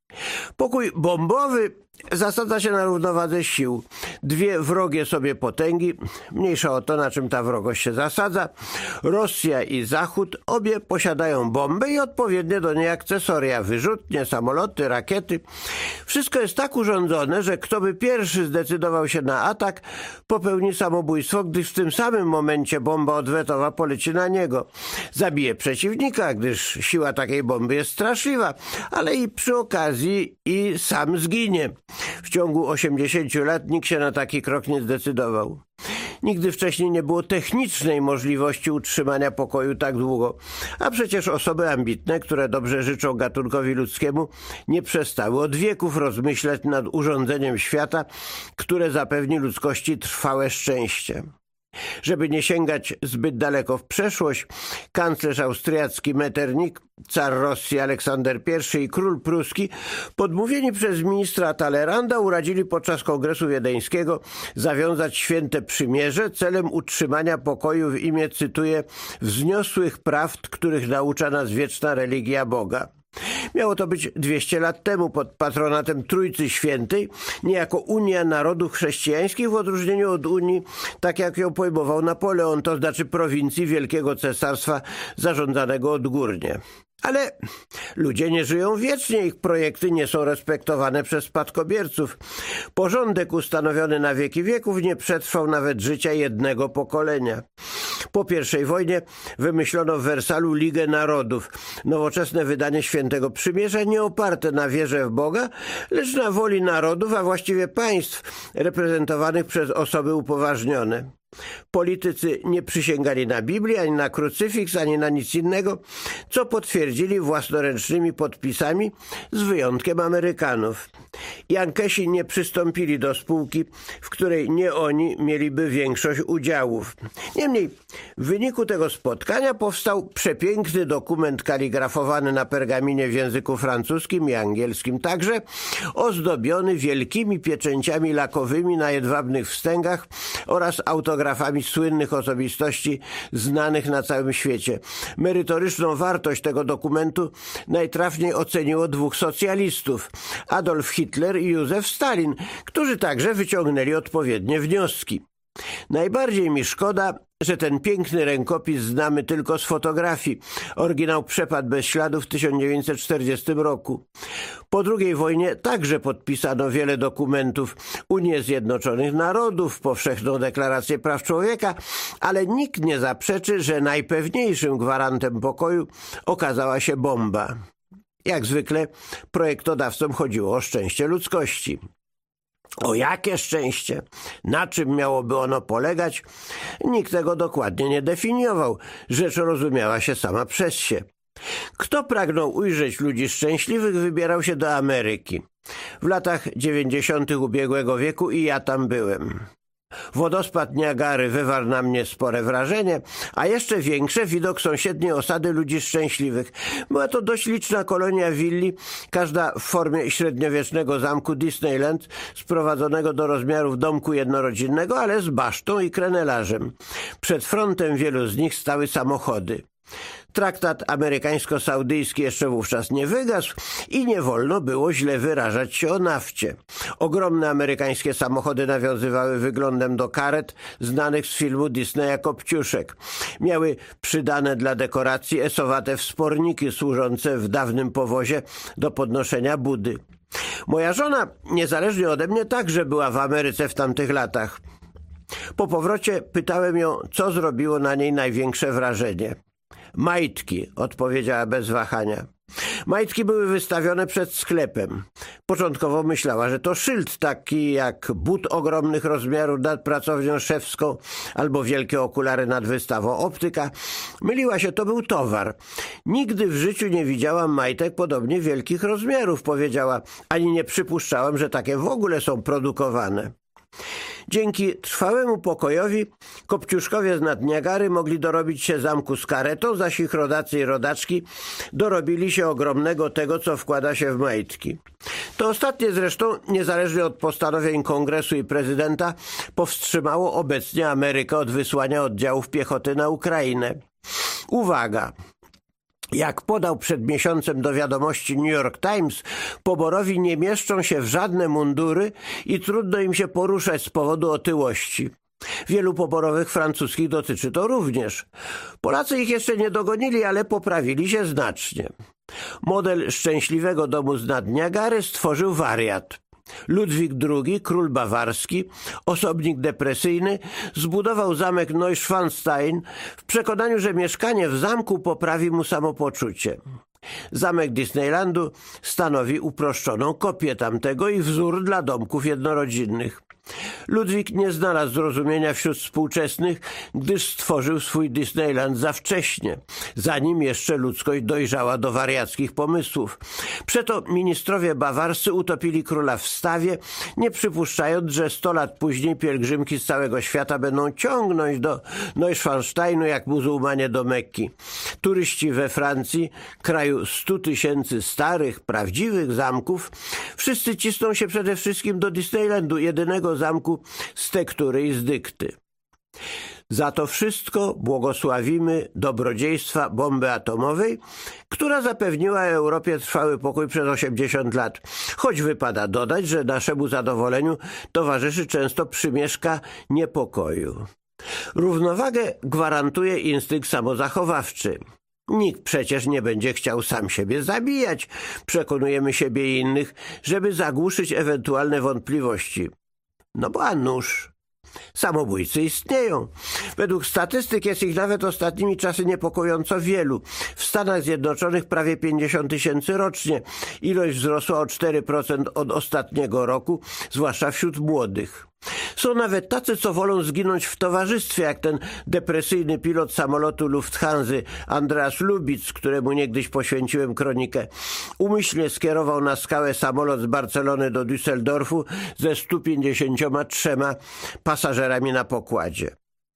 Pokój bombowy zasadza się na równowadze sił. Dwie wrogie sobie potęgi, mniejsza o to, na czym ta wrogość się zasadza. Rosja i Zachód obie posiadają bombę i odpowiednie do niej akcesoria, wyrzutnie, samoloty, rakiety. Wszystko jest tak urządzone, że kto by pierwszy zdecydował się na atak, popełni samobójstwo, gdyż w tym samym momencie bomba odwetowa poleci na niego. Zabije przeciwnika, gdyż siła takiej bomby jest straszliwa, ale i przy okazji i sam zginie. W ciągu 80 lat nikt się na taki krok nie zdecydował. Nigdy wcześniej nie było technicznej możliwości utrzymania pokoju tak długo. A przecież osoby ambitne, które dobrze życzą gatunkowi ludzkiemu, nie przestały od wieków rozmyślać nad urządzeniem świata, które zapewni ludzkości trwałe szczęście. Żeby nie sięgać zbyt daleko w przeszłość, kanclerz austriacki Metternich, car Rosji Aleksander I i król pruski, podmówieni przez ministra Talleyranda, uradzili podczas kongresu wiedeńskiego zawiązać święte przymierze celem utrzymania pokoju w imię, cytuję, wzniosłych prawd, których naucza nas wieczna religia Boga. Miało to być 200 lat temu pod patronatem Trójcy Świętej, niejako Unia Narodów Chrześcijańskich, w odróżnieniu od Unii, tak jak ją pojmował Napoleon, to znaczy prowincji Wielkiego Cesarstwa zarządzanego odgórnie. Ale ludzie nie żyją wiecznie, ich projekty nie są respektowane przez spadkobierców. Porządek ustanowiony na wieki wieków nie przetrwał nawet życia jednego pokolenia. Po I wojnie wymyślono w Wersalu Ligę Narodów, nowoczesne wydanie Świętego Przymierza, nie oparte na wierze w Boga, lecz na woli narodów, a właściwie państw reprezentowanych przez osoby upoważnione. Politycy nie przysięgali na Biblię, ani na krucyfiks, ani na nic innego, co potwierdzili własnoręcznymi podpisami, z wyjątkiem Amerykanów. Jankesi nie przystąpili do spółki, w której nie oni mieliby większość udziałów. Niemniej w wyniku tego spotkania powstał przepiękny dokument kaligrafowany na pergaminie w języku francuskim i angielskim także, ozdobiony wielkimi pieczęciami lakowymi na jedwabnych wstęgach oraz autografami słynnych osobistości znanych na całym świecie. Merytoryczną wartość tego dokumentu najtrafniej oceniło dwóch socjalistów, Adolf Hitler i Józef Stalin, którzy także wyciągnęli odpowiednie wnioski. Najbardziej mi szkoda, że ten piękny rękopis znamy tylko z fotografii. Oryginał przepadł bez śladu w 1940 roku. Po II wojnie także podpisano wiele dokumentów. Unię Zjednoczonych Narodów, Powszechną Deklarację Praw Człowieka, ale nikt nie zaprzeczy, że najpewniejszym gwarantem pokoju okazała się bomba. Jak zwykle projektodawcom chodziło o szczęście ludzkości. O jakie szczęście? Na czym miałoby ono polegać? Nikt tego dokładnie nie definiował. Rzecz rozumiała się sama przez się. Kto pragnął ujrzeć ludzi szczęśliwych, wybierał się do Ameryki. W latach 90. ubiegłego wieku i ja tam byłem. Wodospad Niagary wywarł na mnie spore wrażenie, a jeszcze większe widok sąsiedniej osady ludzi szczęśliwych. Była to dość liczna kolonia willi, każda w formie średniowiecznego zamku Disneyland, sprowadzonego do rozmiarów domku jednorodzinnego, ale z basztą i krenelarzem. Przed frontem wielu z nich stały samochody. Traktat amerykańsko-saudyjski jeszcze wówczas nie wygasł i nie wolno było źle wyrażać się o nafcie. Ogromne amerykańskie samochody nawiązywały wyglądem do karet znanych z filmu Disneya Kopciuszek. Miały przydane dla dekoracji esowate wsporniki służące w dawnym powozie do podnoszenia budy. Moja żona, niezależnie ode mnie, także była w Ameryce w tamtych latach. Po powrocie pytałem ją, co zrobiło na niej największe wrażenie. Majtki, odpowiedziała bez wahania. Majtki były wystawione przed sklepem. Początkowo myślała, że to szyld taki jak but ogromnych rozmiarów nad pracownią szewską albo wielkie okulary nad wystawą optyka. Myliła się, to był towar. Nigdy w życiu nie widziałam majtek podobnie wielkich rozmiarów, powiedziała, ani nie przypuszczałam, że takie w ogóle są produkowane. Dzięki trwałemu pokojowi Kopciuszkowie z nad Niagary mogli dorobić się zamku z karetą, zaś ich rodacy i rodaczki dorobili się ogromnego tego, co wkłada się w majtki. To ostatnie zresztą, niezależnie od postanowień Kongresu i prezydenta, powstrzymało obecnie Amerykę od wysłania oddziałów piechoty na Ukrainę. Uwaga! Jak podał przed miesiącem do wiadomości New York Times, poborowi nie mieszczą się w żadne mundury i trudno im się poruszać z powodu otyłości. Wielu poborowych francuskich dotyczy to również. Polacy ich jeszcze nie dogonili, ale poprawili się znacznie. Model szczęśliwego domu z nad Niagary stworzył wariat. Ludwik II, król bawarski, osobnik depresyjny, zbudował zamek Neuschwanstein w przekonaniu, że mieszkanie w zamku poprawi mu samopoczucie. Zamek Disneylandu stanowi uproszczoną kopię tamtego i wzór dla domków jednorodzinnych. Ludwik nie znalazł zrozumienia wśród współczesnych, gdyż stworzył swój Disneyland za wcześnie, zanim jeszcze ludzkość dojrzała do wariackich pomysłów. Przeto ministrowie bawarscy utopili króla w stawie, nie przypuszczając, że 100 lat później pielgrzymki z całego świata będą ciągnąć do Neuschwansteinu jak muzułmanie do Mekki. Turyści we Francji, kraju 100 000 starych, prawdziwych zamków, wszyscy cisną się przede wszystkim do Disneylandu, jedynego zamku z tektury i z dykty. Za to wszystko błogosławimy dobrodziejstwa bomby atomowej, która zapewniła Europie trwały pokój przez 80 lat. Choć wypada dodać, że naszemu zadowoleniu towarzyszy często przymieszka niepokoju. Równowagę gwarantuje instynkt samozachowawczy. Nikt przecież nie będzie chciał sam siebie zabijać. Przekonujemy siebie i innych, żeby zagłuszyć ewentualne wątpliwości. No bo a nuż. Samobójcy istnieją. Według statystyk jest ich nawet ostatnimi czasy niepokojąco wielu. W Stanach Zjednoczonych prawie 50 000 rocznie. Ilość wzrosła o 4% od ostatniego roku, zwłaszcza wśród młodych. Są nawet tacy, co wolą zginąć w towarzystwie, jak ten depresyjny pilot samolotu Lufthansa Andreas Lubitz, któremu niegdyś poświęciłem kronikę. Umyślnie skierował na skałę samolot z Barcelony do Düsseldorfu ze 153 pasażerami na pokładzie.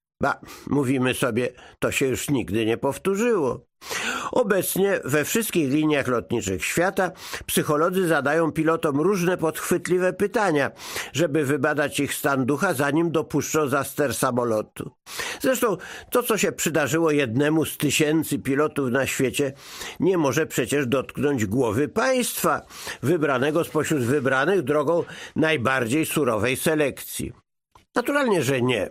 Mówimy sobie, to się już nigdy nie powtórzyło. Obecnie we wszystkich liniach lotniczych świata psycholodzy zadają pilotom różne podchwytliwe pytania, żeby wybadać ich stan ducha, zanim dopuszczą za ster samolotu. Zresztą to, co się przydarzyło jednemu z 1000 pilotów na świecie, nie może przecież dotknąć głowy państwa, wybranego spośród wybranych drogą najbardziej surowej selekcji. Naturalnie, że nie.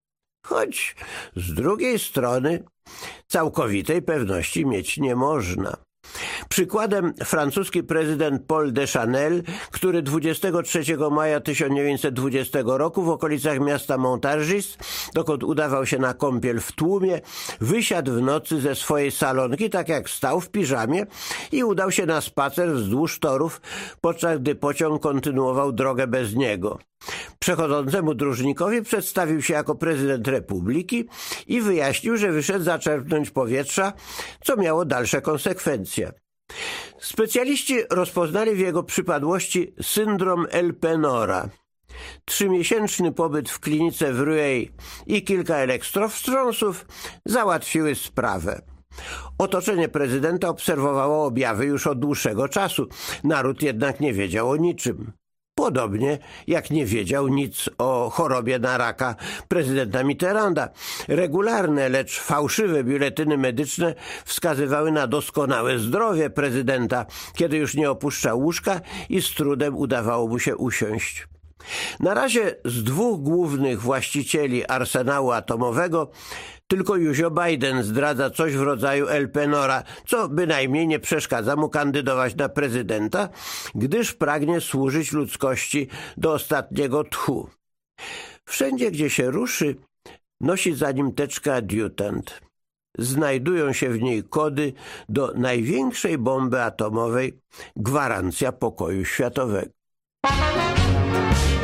Choć z drugiej strony całkowitej pewności mieć nie można. Przykładem francuski prezydent Paul Deschanel, który 23 maja 1920 roku w okolicach miasta Montargis, dokąd udawał się na kąpiel w tłumie, wysiadł w nocy ze swojej salonki, tak jak stał w piżamie, i udał się na spacer wzdłuż torów, podczas gdy pociąg kontynuował drogę bez niego. Przechodzącemu dróżnikowi przedstawił się jako prezydent republiki i wyjaśnił, że wyszedł zaczerpnąć powietrza, co miało dalsze konsekwencje. Specjaliści rozpoznali w jego przypadłości syndrom Elpenora. 3-miesięczny pobyt w klinice w Rueil i kilka elektrowstrząsów załatwiły sprawę. Otoczenie prezydenta obserwowało objawy już od dłuższego czasu. Naród jednak nie wiedział o niczym. Podobnie jak nie wiedział nic o chorobie na raka prezydenta Mitterranda. Regularne, lecz fałszywe biuletyny medyczne wskazywały na doskonałe zdrowie prezydenta, kiedy już nie opuszczał łóżka i z trudem udawało mu się usiąść. Na razie z 2 głównych właścicieli arsenału atomowego tylko Józio Biden zdradza coś w rodzaju Elpenora, co bynajmniej nie przeszkadza mu kandydować na prezydenta, gdyż pragnie służyć ludzkości do ostatniego tchu. Wszędzie, gdzie się ruszy, nosi za nim teczkę adiutant. Znajdują się w niej kody do największej bomby atomowej, gwarancja pokoju światowego.